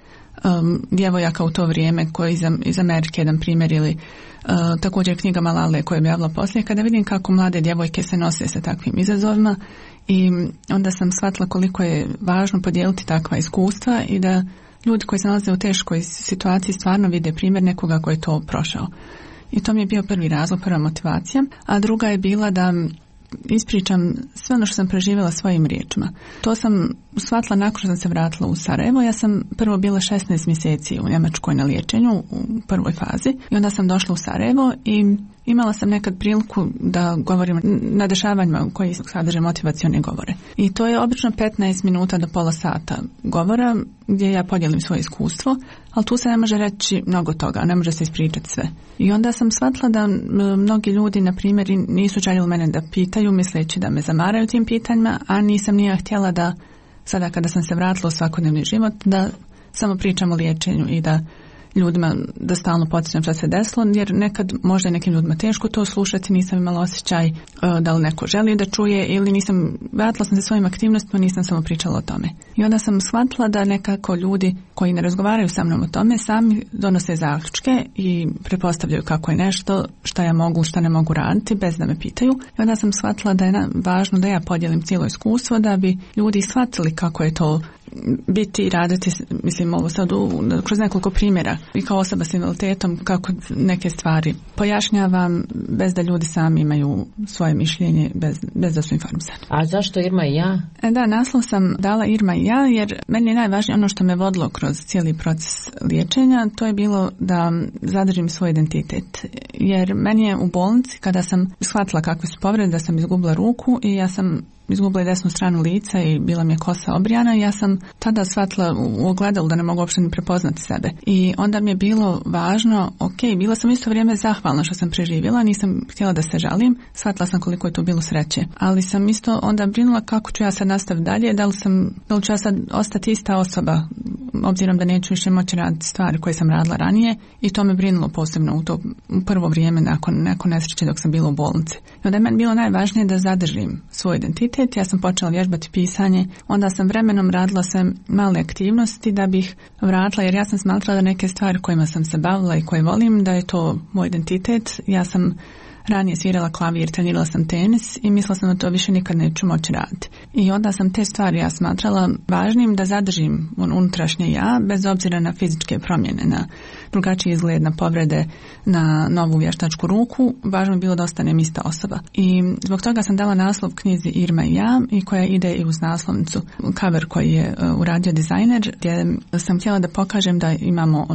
djevojaka u to vrijeme koji iz Amerike, jedan primjer, ili također knjiga Malale koja je objavila poslije, kada vidim kako mlade djevojke se nose sa takvim izazovima i onda sam shvatila koliko je važno podijeliti takva iskustva i da ljudi koji se nalaze u teškoj situaciji stvarno vide primjer nekoga koji je to prošao. I to mi je bio prvi razlog, prva motivacija, a druga je bila da ispričam sve ono što sam preživjela svojim riječima. To sam shvatila nakon što sam se vratila u Sarajevo. Ja sam prvo bila 16 mjeseci u Njemačkoj na liječenju u prvoj fazi i onda sam došla u Sarajevo i imala sam nekad priliku da govorim na dešavanjima koji sadrže motivacione govore. I to je obično 15 minuta do pola sata govora gdje ja podijelim svoje iskustvo, ali tu se ne može reći mnogo toga, ne može se ispričati sve. I onda sam shvatila da mnogi ljudi, na primjer, nisu željeli mene da pitaju, misleći da me zamaraju tim pitanjima, a nisam nije htjela da sada kada sam se vratila u svakodnevni život, da samo pričam o liječenju i da ljudima da stalno podsjećam što se desilo, jer nekad možda je nekim ljudima teško to slušati, nisam imala osjećaj da li neko želi da čuje ili vratila sam se svojim aktivnostima, nisam samo pričala o tome. I onda sam shvatila da nekako ljudi koji ne razgovaraju sa mnom o tome sami donose zaključke i pretpostavljaju kako je nešto, šta ja mogu, šta ne mogu raditi bez da me pitaju. I onda sam shvatila da je važno da ja podijelim cijelo iskustvo da bi ljudi shvatili kako je to biti i raditi, mislim ovo sad kroz nekoliko primjera i kao osoba s invaliditetom kako neke stvari pojašnjavam bez da ljudi sami imaju svoje mišljenje, bez da su informisani. A zašto Irma i ja? Da, naslov sam dala Irma i ja jer meni je najvažnije ono što me vodilo kroz cijeli proces liječenja, to je bilo da zadržim svoj identitet. Jer meni je u bolnici kada sam shvatila kakve su povrede, da sam izgubila ruku i ja sam izgubila desnu stranu lica i bila mi je kosa obrijana i ja sam tada shvatila u ogledalu da ne mogu uopšte ni prepoznati sebe. I onda mi je bilo važno, bila sam isto vrijeme zahvalna što sam preživjela, nisam htjela da se žalim, shvatila sam koliko je to bilo sreće. Ali sam isto onda brinula kako ću ja sad nastaviti dalje, da li ću ja sad ostati ista osoba, obzirom da neću više moći raditi stvari koje sam radila ranije i to me brinulo posebno u prvo vrijeme nakon nesreće dok sam bila u bolnici. I onda je meni bilo najvažnije da zadržim svoj identitet. Ja sam počela vježbati pisanje, onda sam vremenom radila sve male aktivnosti da bih vratila, jer ja sam smatrala da neke stvari kojima sam se bavila i koje volim, da je to moj identitet. Ja sam ranije svirala klavir, trenirala sam tenis i mislila sam da to više nikad neću moći raditi. I onda sam te stvari ja smatrala važnim da zadržim unutrašnje ja, bez obzira na fizičke promjene, na drugačiji izgled, na povrede, na novu vještačku ruku. Važno je bilo da ostanem ista osoba. I zbog toga sam dala naslov knjizi Irma i ja, i koja ide i uz naslovnicu. Cover koji je uradio dizajner, gdje sam htjela da pokažem da imamo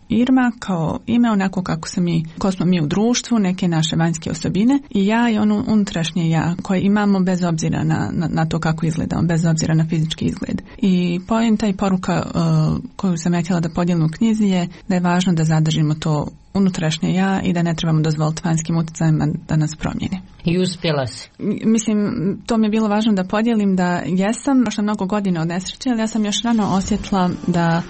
Irma kao ime, onako ko smo mi u društvu, neke naše vanjske osobine, i ja i ono unutrašnje ja koje imamo bez obzira na to kako izgledamo, bez obzira na fizički izgled. I poenta i poruka koju sam ja htjela da podijelim u knjizi je da je važno da zadržimo to unutrašnje ja i da ne trebamo dozvoliti vanjskim utjecajima da nas promijeni. I uspjela si? Mislim, to mi je bilo važno da podijelim da jesam, prošla mnogo godina od nesreće, ali ja sam još rano osjetila da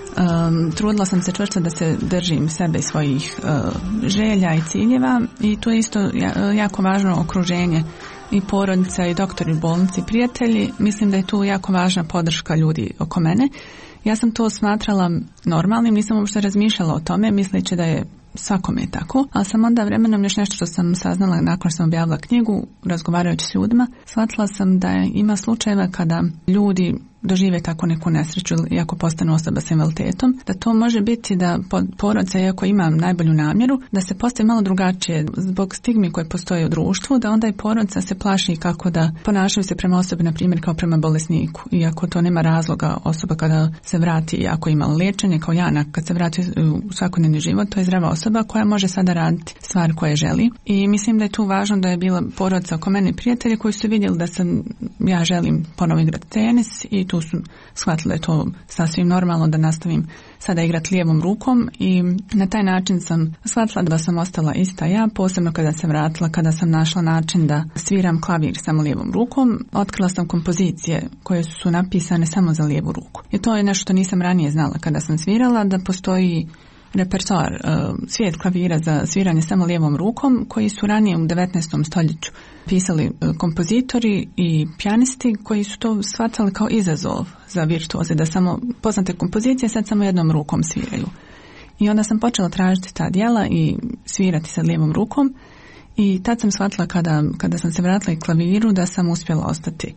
trudila sam se čvrsto da se držim sebe i svojih želja i ciljeva, i to je isto jako važno okruženje i porodica i doktori u bolnici i prijatelji. Mislim da je tu jako važna podrška ljudi oko mene. Ja sam to smatrala normalnim, nisam uopšte razmišljala o tome, misleći da je svakome tako, ali sam onda vremenom još nešto što sam saznala nakon što sam objavila knjigu, razgovarajući s ljudima, shvatila sam da ima slučajeva kada ljudi dožive tako neku nesreću, iako postanu osoba s invaliditetom, da to može biti da porodica, iako ima najbolju namjeru, da se postaje malo drugačije zbog stigmi koje postoje u društvu, da onda i porodica se plaši kako da ponašaju se prema osobi, na primjer kao prema bolesniku, iako to nema razloga. Osoba kada se vrati, ako ima liječenje, kao Jana, kad se vrati u svakodnevni život, to je zdrava osoba koja može sada raditi stvari koje želi. I mislim da je tu važno da je bila porodica oko mene, prijatelji koji su vidjeli da ja želim ponovo igrati tenis, i tu su shvatili da je to sasvim normalno da nastavim sada igrati lijevom rukom, i na taj način sam shvatila da sam ostala ista ja, posebno kada sam vratila, kada sam našla način da sviram klavir samo lijevom rukom. Otkrila sam kompozicije koje su napisane samo za lijevu ruku. I to je nešto što nisam ranije znala kada sam svirala, da postoji repertoar, svijet klavira za sviranje samo lijevom rukom, koji su ranije u 19. stoljeću pisali kompozitori i pijanisti koji su to shvatali kao izazov za virtuoze, da samo poznate kompozicije sad samo jednom rukom sviraju. I onda sam počela tražiti ta djela i svirati sa lijevom rukom, i tad sam shvatila kada sam se vratila i klaviru da sam uspjela ostati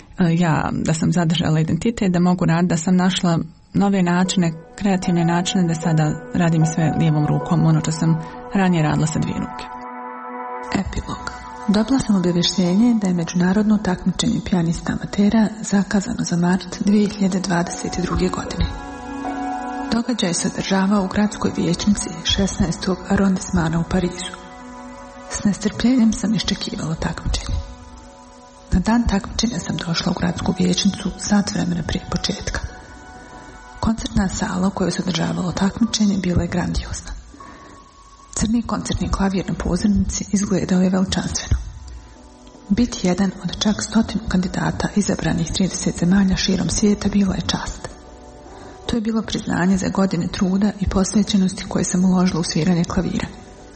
ja, da sam zadržala identitet, da mogu raditi, da sam našla nove načine, kreativne načine da sada radim sve lijevom rukom, ono što sam ranije radila sa dvije ruke. Epilog. Dobila sam obavještenje da je međunarodno takmičenje pijanista amatera zakazano za mart 2022. godine. Događaj se održavao u gradskoj vijećnici 16. arondismana u Parizu. S nestrpljenjem sam iščekivala takmičenje. Na dan takmičenja sam došla u gradsku vijećnicu sat vremena prije početka. Koncertna sala u kojoj se održavalo takmičenje bila je grandiozna. Crni koncertni klavir na pozornici izgledao je veličanstveno. Biti jedan od čak 100 kandidata izabranih 30 zemalja širom svijeta bila je čast. To je bilo priznanje za godine truda i posvećenosti koje sam uložila u sviranje klavira.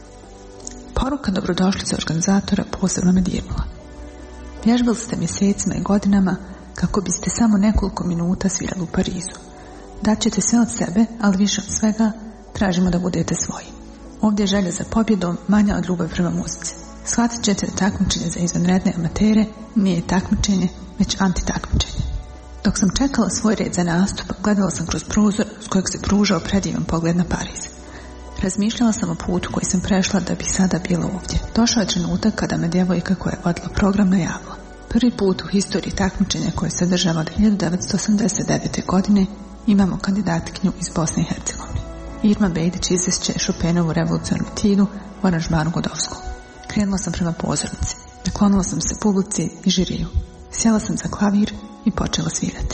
Poruka dobrodošlice organizatora posebno me dirnula. Vježbali ste mjesecima i godinama kako biste samo nekoliko minuta svirali u Parizu. Daćete sve od sebe, ali više od svega tražimo da budete svoji. Ovdje je želja za pobjedom manja od ljubavi prema muzici. Shvatit ćete da takmičenje za izvanredne amatere nije takmičenje, već antitakmičenje. Dok sam čekala svoj red za nastup, gledala sam kroz prozor s kojeg se pružao predivan pogled na Pariz. Razmišljala sam o putu koji sam prešla da bih sada bila ovdje. Došao je trenutak kada me djevojka koja je vodila program najavila. Prvi put u historiji takmičenja koje se održava od 1989. godine imamo kandidatkinju iz Bosne i Hercegovine. Irma Bejdić izvešće Chopinovu revolucionarnu etudu u aranžmanu Godovskog. Krenula sam prema pozornici. Naklonila sam se publici i žiriju. Sjela sam za klavir i počela svirati.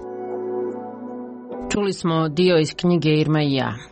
Čuli smo dio iz knjige Irma i ja.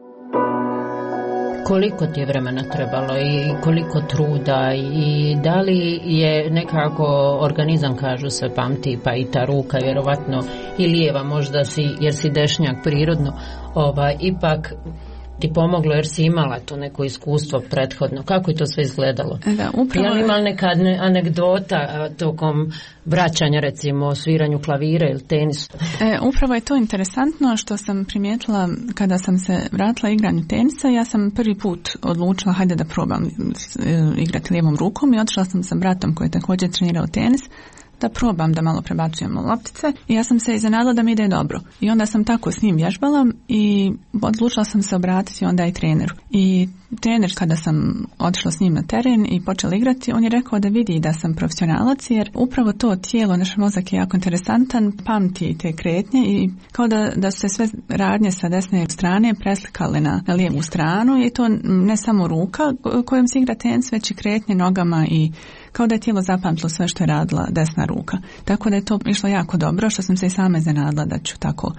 Koliko ti je vremena trebalo i koliko truda, i da li je nekako organizam, kažu se, pamti, pa i ta ruka vjerovatno i lijeva, možda jer si dešnjak prirodno, ipak ti pomoglo jer si imala to neko iskustvo prethodno. Kako je to sve izgledalo? Da, upravo... Je li imala neka anegdota tokom vraćanja, recimo, o sviranju klavira ili tenisu? Upravo je to interesantno što sam primijetila kada sam se vratila igranju tenisa. Ja sam prvi put odlučila hajde da probam igrati lijevom rukom i otišla sam sa bratom koji je također trenirao tenis da probam da malo prebacujem loptice i ja sam se iznenadila da mi ide dobro. I onda sam tako s njim vježbala i odlučila sam se obratiti onda i treneru. I trener, kada sam otišla s njim na teren i počela igrati, on je rekao da vidi da sam profesionalac, jer upravo to tijelo, naš mozak je jako interesantan, pamti te kretnje i kao da su se sve radnje sa desne strane preslikale na lijevu stranu i to ne samo ruka kojom se igra tenis, već i kretnje nogama i kao da je tijelo zapamtilo sve što je radila desna ruka. Tako da je to išlo jako dobro, što sam se i sama iznenadila da ću tako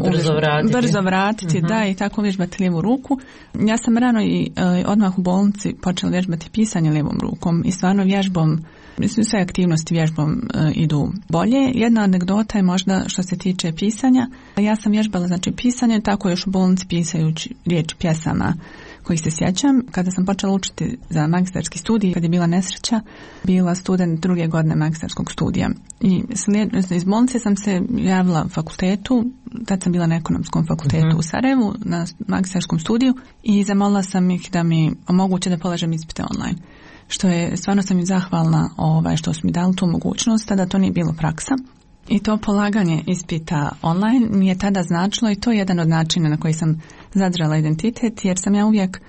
brzo vratiti, da, i tako vježbati lijevu ruku. Ja sam rano i odmah u bolnici počela vježbati pisanje lijevom rukom i stvarno vježbom, mislim, sve aktivnosti vježbom idu bolje. Jedna anegdota je možda što se tiče pisanja. Ja sam vježbala pisanje tako još u bolnici pisajući riječi pjesama kojih se sjećam. Kada sam počela učiti za magistarski studij, kad je bila nesreća, bila student 2. godine magistarskog studija. I iz bolnice sam se javila fakultetu, tad sam bila na ekonomskom fakultetu u Sarajevu, na magistarskom studiju, i zamolila sam ih da mi omoguće da polažem ispite online. Što je, stvarno sam im zahvalna što su mi dali tu mogućnost, tada to nije bilo praksa. I to polaganje ispita online mi je tada značilo i to je jedan od načina na koji sam zadržala identitet, jer sam ja uvijek,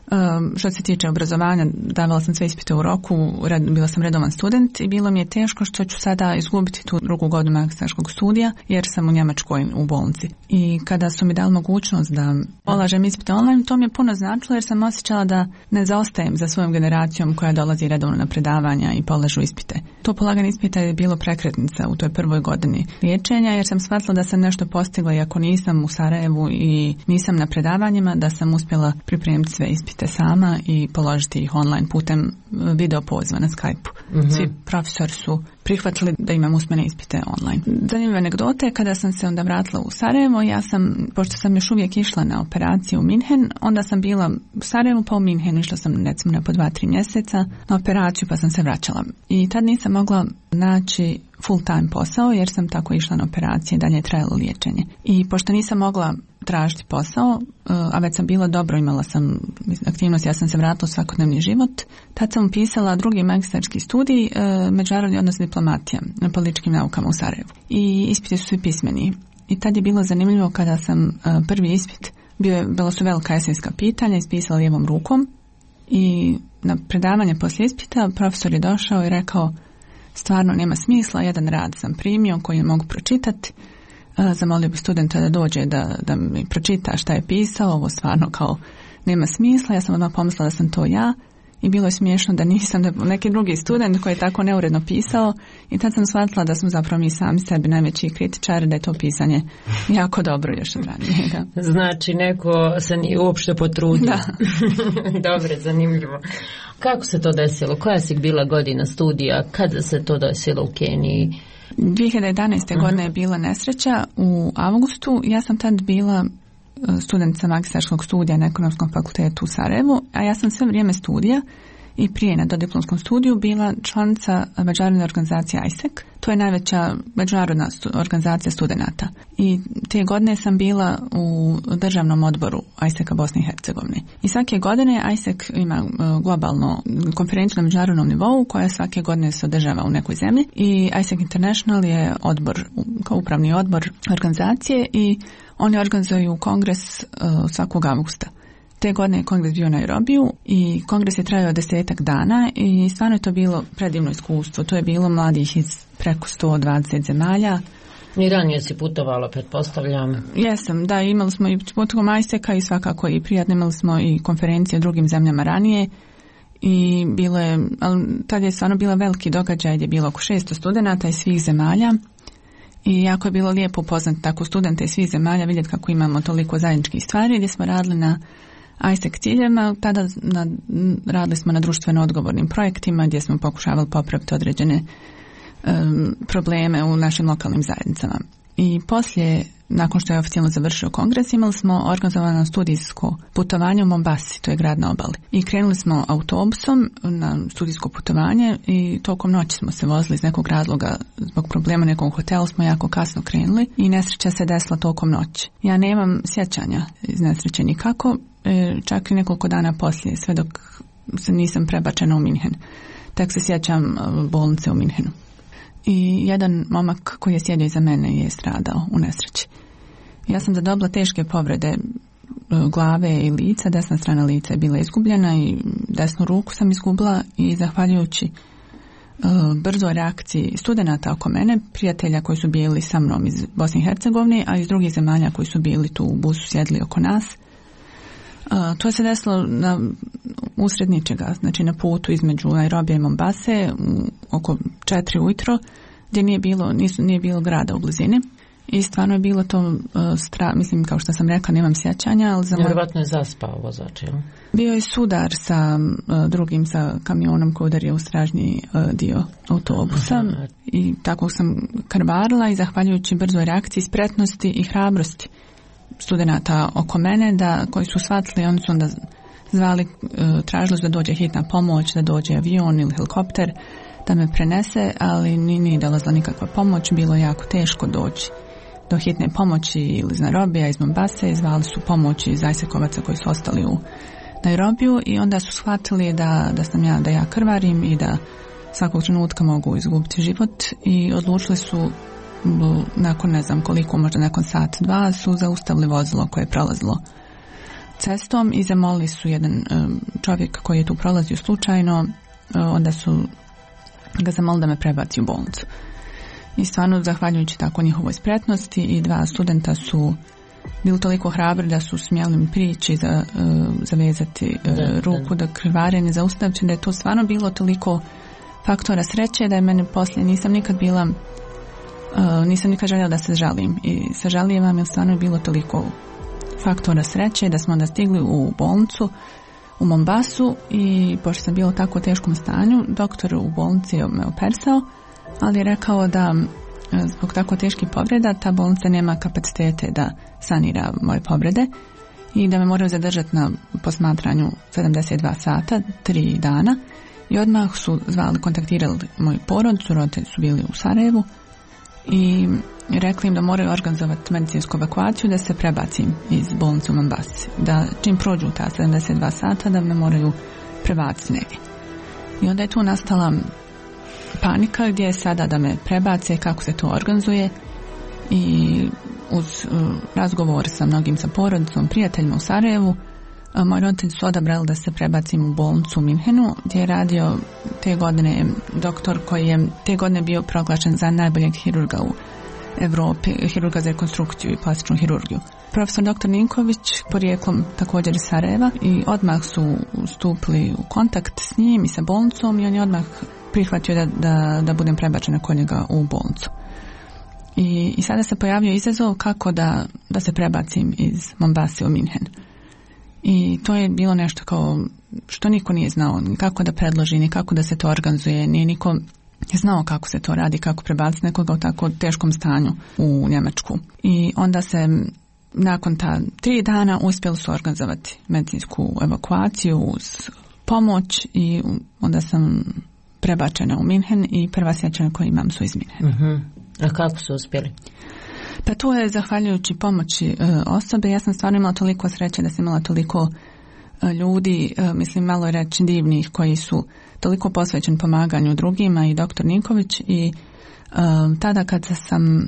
što se tiče obrazovanja, davala sam sve ispite u roku, bila sam redovan student i bilo mi je teško što ću sada izgubiti tu 2. godinu magistarskog studija, jer sam u Njemačkoj u bolnici. I kada su mi dali mogućnost da polažem ispite online, to mi je puno značilo, jer sam osjećala da ne zaostajem za svojom generacijom koja dolazi redovno na predavanja i polažu ispite. To polaganje ispita je bilo prekretnica u toj 1. godini liječenja, jer sam shvatila da sam nešto postigla, iako nisam u Sarajevu i nisam na predavanjima, da sam uspjela pripremiti sve ispite sama i položiti ih online putem video poziva na Skype-u. Svi profesori su prihvatili da imam usmene ispite online. Zanimljive anegdote, kada sam se onda vratila u Sarajevo, pošto sam još uvijek išla na operaciju u Minhen, onda sam bila u Sarajevu pa u Minhenu, išla sam recimo na po 2-3 mjeseca na operaciju pa sam se vraćala. I tad nisam mogla naći full time posao, jer sam tako išla na operacije, dalje je trajalo liječenje. I pošto nisam mogla tražiti posao, a već sam bila dobro, imala sam aktivnost, ja sam se vratila u svakodnevni život, tad sam upisala 2. magistarski studij, međunarodni odnos diplomatija na političkim naukama u Sarajevu. I ispiti su svi pismeni. I tad je bilo zanimljivo kada sam prvi ispit, bila su velika esejska pitanja, ispisala lijevom rukom i na predavanje poslije ispita profesor je došao i rekao: stvarno nema smisla, jedan rad sam primio koji mogu pročitati, zamolio bi studenta da dođe da mi pročita šta je pisao, ovo stvarno kao nema smisla. Ja sam odmah pomislila da sam to ja i bilo je smiješno da nisam, da neki drugi student koji je tako neuredno pisao, i tad sam shvatila da smo zapravo mi sami sebi najveći kritičari, da je to pisanje jako dobro još od ranije. Da. Znači neko se nije uopšte potrudio. Da. Dobro, zanimljivo. Kako se to desilo? Koja si bila godina studija? Kada se to desilo u Keniji? 2011. godine je bila nesreća u avgustu. Ja sam tad bila studentica magistarskog studija na ekonomskom fakultetu u Sarajevu, a ja sam sve vrijeme studija i prije na dodiplomskom studiju bila članica međunarodne organizacije ISEC. To je najveća međunarodna organizacija studenata. I te godine sam bila u državnom odboru ISEC-a Bosne i Hercegovine. I svake godine ISEC ima globalno konferenciju na međunarodnom nivou koja svake godine se održava u nekoj zemlji. I ISEC International je odbor, kao upravni odbor organizacije, i oni organizuju kongres svakog avgusta. Te godine je kongres bio u Nairobiju i kongres je trajao 10 dana i stvarno je to bilo predivno iskustvo. To je bilo mladih iz preko 120 zemalja. I ranije si putovala, pretpostavljam. Jesam, da, imali smo i putovom ISEC-a i svakako i prijatno, imali smo i konferencije u drugim zemljama ranije. I tad je stvarno bila veliki događaj gdje je bilo oko 600 studenata iz svih zemalja. I jako je bilo lijepo upoznati tako studente iz svih zemalja, vidjeti kako imamo toliko zajedničkih stvari, gdje smo radili na ISEC ciljevima. Tada radili smo na društveno odgovornim projektima gdje smo pokušavali popraviti određene probleme u našim lokalnim zajednicama. I poslije, nakon što je oficijalno završio kongres, imali smo organizovano studijsko putovanje u Mombasi, to je grad na obali. I krenuli smo autobusom na studijsko putovanje i tokom noći smo se vozili iz nekog razloga. Zbog problema u nekom hotelu smo jako kasno krenuli i nesreća se desila tokom noći. Ja nemam sjećanja iz nesreće nikako, čak i nekoliko dana poslije, sve dok se nisam prebačena u Minhen. Tek se sjećam bolnice u Minhenu. i jedan momak koji je sjedio iza mene je stradao u nesreći. Ja sam zadobila teške povrede glave i lica, desna strana lica je bila izgubljena i desnu ruku sam izgubila i zahvaljujući brzoj reakciji studenata oko mene, prijatelja koji su bili sa mnom iz Bosne i Hercegovine, a iz drugih zemalja koji su bili tu u busu sjedli oko nas. To se desilo usred ničega, znači na putu između Nairobija i Mombase oko 4 ujutro, gdje nije bilo grada u blizini. I stvarno je bilo to mislim, kao što sam rekla, nemam sjećanja, ali vjerovatno je zaspao vozač, jel? Bio je sudar sa drugim sa kamionom koji udario u stražnji dio autobusa i tako sam krvarila i zahvaljujući brzoj reakciji, spretnosti i hrabrosti studenata oko mene, koji su shvatili, oni su onda zvali, tražili da dođe hitna pomoć, da dođe avion ili helikopter da me prenese, ali nije dolazila nikakva pomoć, bilo je jako teško doći do hitne pomoći ili iz Nairobija, iz Mombase, i zvali su pomoć iz Ajsekovaca koji su ostali u Nairobiju i onda su shvatili da ja krvarim i da svakog trenutka mogu izgubiti život i odlučili su nakon ne znam koliko, možda nakon sat, dva, su zaustavili vozilo koje je prolazilo cestom i zamolili su jedan čovjek koji je tu prolazio slučajno, onda su ga zamolili da me prebaci u bolnicu. I stvarno, zahvaljujući tako njihovoj spretnosti, i 2 studenta su bili toliko hrabri da su smjeli mi prići zavezati ruku, da krvarenje zaustaviti, da je to stvarno bilo toliko faktora sreće da je mene poslije nisam nikad željela da se žalim i sažalijevam, jer stvarno je bilo toliko faktora sreće da smo onda stigli u bolnicu u Mombasu i pošto sam bila u tako teškom stanju, doktor u bolnici me operisao, ali je rekao da zbog tako teških povreda ta bolnica nema kapacitete da sanira moje povrede i da me moraju zadržati na posmatranju 72 sata, 3 dana, i odmah su kontaktirali moju porodicu, roditelji su bili u Sarajevu i rekli im da moraju organizovati medicinsku evakuaciju, da se prebacim iz bolnice u Mombasi, da čim prođu ta 72 sata da me moraju prebaciti negdje. I onda je tu nastala panika gdje je sada da me prebace, kako se to organizuje, i uz razgovor sa mnogim, sa porodicom, prijateljima u Sarajevu, moji roditelji su odabrali da se prebacim u bolnicu u Minhenu, gdje je radio te godine doktor koji je te godine bio proglašen za najboljeg hirurga u Europi, hirurga za rekonstrukciju i plastičnu hirurgiju. Profesor dr. Ninković, porijeklom također iz Sarajeva, i odmah su stupili u kontakt s njim i sa bolnicom i on je odmah prihvatio da budem prebačena kod njega u bolnicu. I sada se pojavio izazov kako da se prebacim iz Mombase u Minhen. I to je bilo nešto kao što niko nije znao, kako da predloži, ni kako da se to organizuje, nije niko znao kako se to radi, kako prebaciti nekoga u tako teškom stanju u Njemačku. I onda se nakon ta 3 dana uspjeli su organizovati medicinsku evakuaciju uz pomoć i onda sam prebačena u Minhen i prva sjećanja koje imam su iz Minhena. A kako su uspjeli? Pa to je zahvaljujući pomoći osobe. Ja sam stvarno imala toliko sreće da sam imala toliko ljudi, mislim malo je reći divnih, koji su toliko posvećeni pomaganju drugima, i doktor Ninković, i tada kad sam,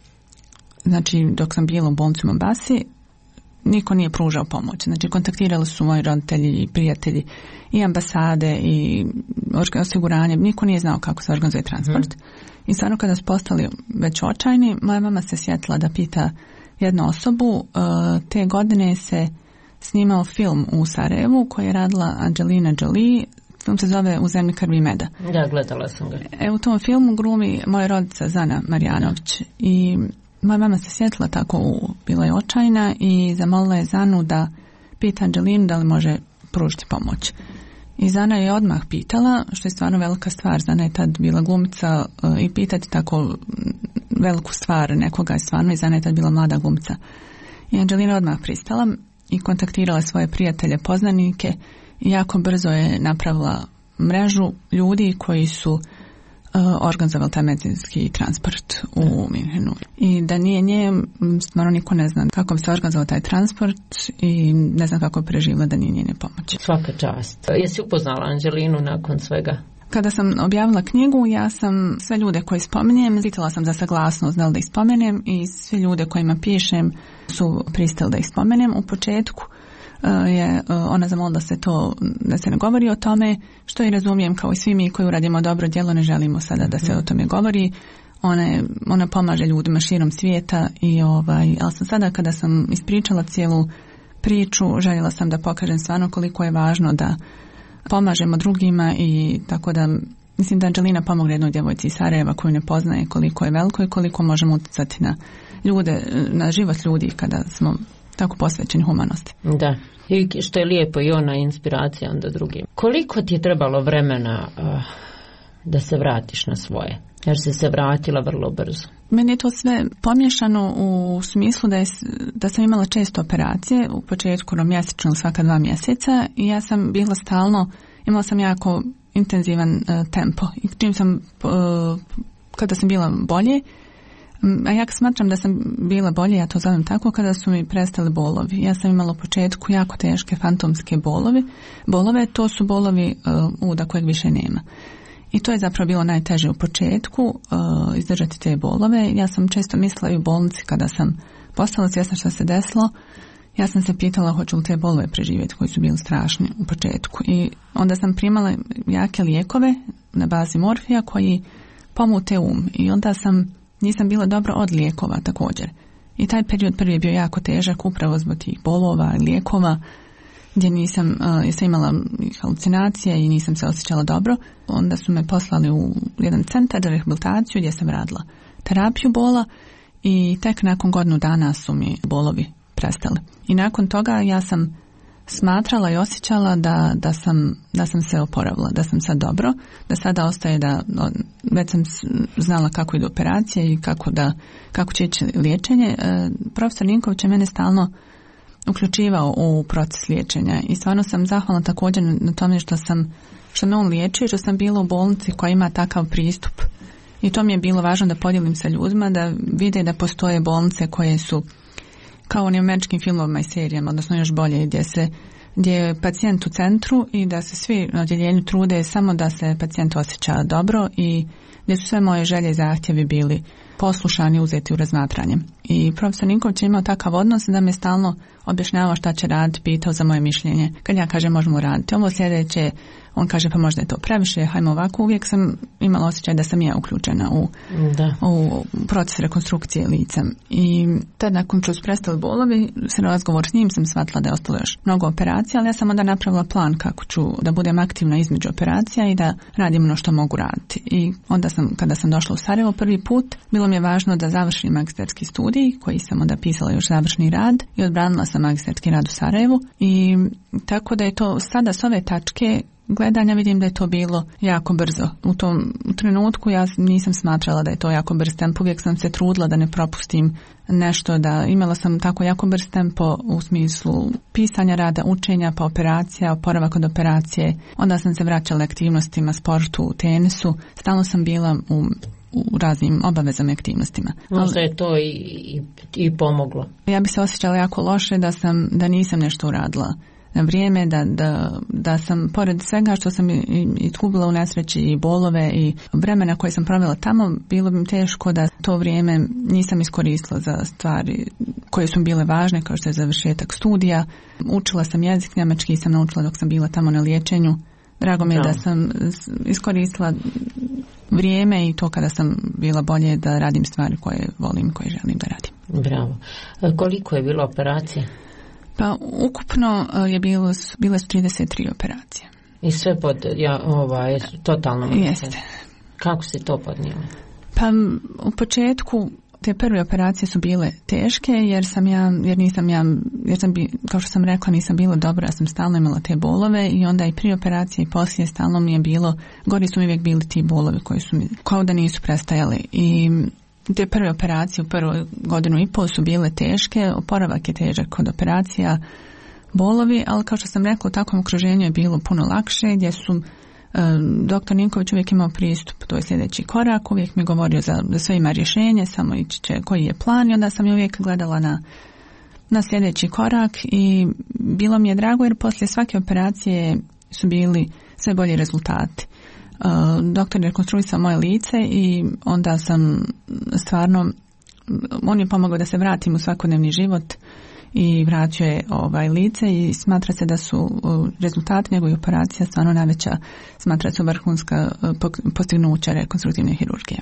znači dok sam bila u bolnici u Mombasi, niko nije pružao pomoć. Znači kontaktirali su moji roditelji i prijatelji i ambasade i osiguranje, niko nije znao kako se organizuje transport. I stvarno kada su postali već očajni, moja mama se sjetila da pita jednu osobu. Te godine se snimao film u Sarajevu koji je radila Angelina Jolie. Film se zove U zemlji krvi i meda. Da, gledala sam ga. U tom filmu glumi moja rodica Zana Marjanović i moja mama se sjetila tako, bila je očajna i zamolila je Zanu da pita Angelinu da li može pružiti pomoć. I Zana je odmah pitala, što je stvarno velika stvar. Zana je tad bila glumica i pitati tako veliku stvar nekoga je stvarno, i Zana je tad bila mlada glumica. I Angelina odmah pristala i kontaktirala svoje prijatelje, poznanike, i jako brzo je napravila mrežu ljudi koji su organizovali taj medicinski transport u Minhenu. I da nije nje, stvarno niko ne zna kako bi se organizovao taj transport i ne znam kako je preživjela da nije njene pomoći. Svaka čast. Jesi upoznala Angelinu nakon svega? Kada sam objavila knjigu, ja sam sve ljude koje spominjem, pitala sam za saglasnost da li da ih spomenem i sve ljude kojima pišem su pristali da ih spomenem. U početku je ona zamolila da se ne govori o tome, što i razumijem, kao i svi mi koji uradimo dobro djelo, ne želimo sada da se o tome govori. Ona pomaže ljudima širom svijeta ali sam sada, kada sam ispričala cijelu priču, željela sam da pokažem stvarno koliko je važno da pomažemo drugima, i tako da mislim da Anđelina pomogne jednoj djevojci iz Sarajeva koju ne poznaje, koliko je veliko i koliko možemo utjecati na ljude, na život ljudi kada smo tako posvećeni humanosti. Da, i što je lijepo, i ona inspiracija onda drugim. Koliko ti je trebalo vremena da se vratiš na svoje? Jer si se vratila vrlo brzo. Meni je to sve pomiješano u smislu da sam imala često operacije, u početku mjesečno ili svaka 2 mjeseca, i ja sam bila stalno, imala sam jako intenzivan tempo. I kada sam bila bolje, a ja smatram da sam bila bolje, ja to zovem tako, kada su mi prestali bolovi. Ja sam imala u početku jako teške fantomske bolove, to su bolovi uda kojeg više nema. I to je zapravo bilo najteže u početku, izdržati te bolove. Ja sam često mislila i u bolnici, kada sam postala svjesna što se desilo, ja sam se pitala hoću li te bolove preživjeti koji su bili strašni u početku. I onda sam primala jake lijekove na bazi morfija koji pomute I onda nisam bila dobro od lijekova također. I taj period prvi je bio jako težak upravo zbog tih bolova i lijekova, gdje nisam imala halucinacije i nisam se osjećala dobro. Onda su me poslali u jedan centar za rehabilitaciju gdje sam radila terapiju bola, i tek nakon godinu dana su mi bolovi prestali. I nakon toga ja sam smatrala i osjećala da sam se oporavila, da sam sad dobro, da sada ostaje već sam znala kako idu operacije i kako će ići liječenje. Profesor Ninković je mene stalno uključivao u proces liječenja i stvarno sam zahvalna također na tome što me on liječio, što sam bila u bolnici koja ima takav pristup. I to mi je bilo važno da podijelim sa ljudima, da vide da postoje bolnice koje su kao u američkim filmovima i serijama, odnosno još bolje, gdje je pacijent u centru i da se svi na odjeljenju trude samo da se pacijent osjeća dobro i gdje su sve moje želje i zahtjevi bili poslušani, uzeti u razmatranje. I profesor Ninković je imao takav odnos da me stalno objašnjavao šta će raditi, pitao za moje mišljenje. Kad ja kažem možemo raditi ovo sljedeće, on kaže pa možda je to previše, hajmo ovako. Uvijek sam imala osjećaj da sam ja uključena u proces rekonstrukcije lica. I tad nakon što su prestali bolovi, se razgovor s njim sam shvatila da je ostalo još mnogo operacija, ali ja sam onda napravila plan kako ću da budem aktivna između operacija i da radim ono što mogu raditi. I onda kada sam došla u Sarajevo prvi put, bilo mi je važno da završim magistarski studij, koji sam onda pisala još završni rad i odbranila sam magistarski rad u Sarajevu. I tako da je to sada s ove tačke gledanja vidim da je to bilo jako brzo. U tom trenutku ja nisam smatrala da je to jako brz tempo, uvijek sam se trudila da ne propustim nešto, da imala sam tako jako brz tempo u smislu pisanja rada, učenja, pa operacija, oporavak od operacije. Onda sam se vraćala aktivnostima, sportu, tenisu. Stalno sam bila u raznim obavezama i aktivnostima. Možda je to i pomoglo. Ja bi se osjećala jako loše da nisam nešto uradila na vrijeme, da sam pored svega što sam izgubila u nesreći i bolove i vremena koje sam provela tamo, bilo bi mi teško da to vrijeme nisam iskoristila za stvari koje su bile važne, kao što je završetak studija. Učila sam jezik njemački, sam naučila dok sam bila tamo na liječenju. Drago mi je da sam iskoristila vrijeme i to kada sam bila bolje da radim stvari koje volim, koje želim da radim. Bravo. Koliko je bilo operacija? Pa ukupno je bilo 33 operacije. I sve totalno? Jeste. Kako si to podnijela? Pa u početku te prve operacije su bile teške jer kao što sam rekla, nisam bila dobra, ja sam stalno imala te bolove i onda i prije operacije i poslije stalno mi je bilo, gori su mi uvijek bili ti bolovi koji su mi kao da nisu prestajali. I te prve operacije u prvoj godinu i pol su bile teške, oporavak je težak kod operacija, bolovi, ali kao što sam rekla, u takvom okruženju je bilo puno lakše, gdje su doktor Ninković uvijek imao pristup, to je sljedeći korak, uvijek mi govorio da sve ima rješenje, samo ići će koji je plan, i onda sam uvijek gledala na sljedeći korak i bilo mi je drago jer poslije svake operacije su bili sve bolji rezultati. Doktor je rekonstruisao moje lice i onda sam stvarno, on je pomogao da se vratim u svakodnevni život i vratio je lice i smatra se da su rezultati njegove operacija stvarno najveća, smatra se vrhunska postignuća rekonstruktivne hirurgije.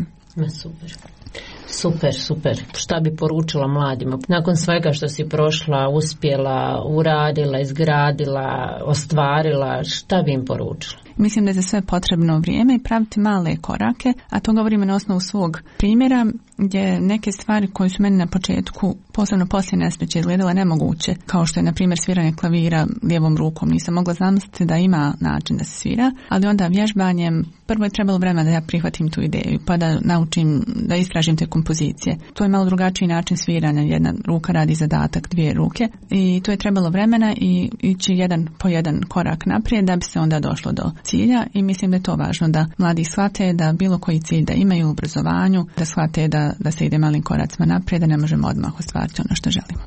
Super. Šta bi poručila mladima? Nakon svega što si prošla, uspjela, uradila, izgradila, ostvarila, šta bi im poručila? Mislim da je za sve potrebno vrijeme i praviti male korake, a to govorimo na osnovu svog primjera, gdje neke stvari koje su meni na početku, posebno poslije nesreće, izgledale nemoguće, kao što je na primjer sviranje klavira lijevom rukom. Nisam mogla zamisliti da ima način da se svira, ali onda vježbanjem prvo je trebalo vremena da ja prihvatim tu ideju, pa da naučim, da istražim te kompozicije. To je malo drugačiji način sviranja, jedna ruka radi zadatak, dvije ruke i to je trebalo vremena i ići jedan po jedan korak naprijed da bi se onda došlo do cilja i mislim da je to važno da mladi shvate da bilo koji cilj da imaju u obrazovanju, da shvate da se ide malim koracima naprijed, da ne možemo odmah ostvariti ono što želimo.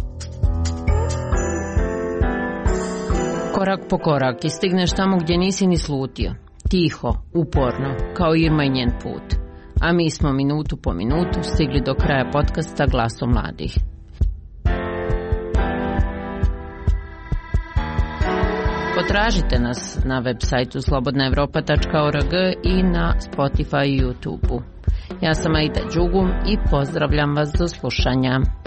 Korak po korak i stigneš tamo gdje nisi ni slutio. Tiho, uporno, kao Irma i njen put. A mi smo minutu po minutu stigli do kraja podcasta Glasom mladih. Potražite nas na web sajtu slobodnaevropa.org i na Spotify i YouTube-u. Ja sam Aida Đugum i pozdravljam vas do slušanja.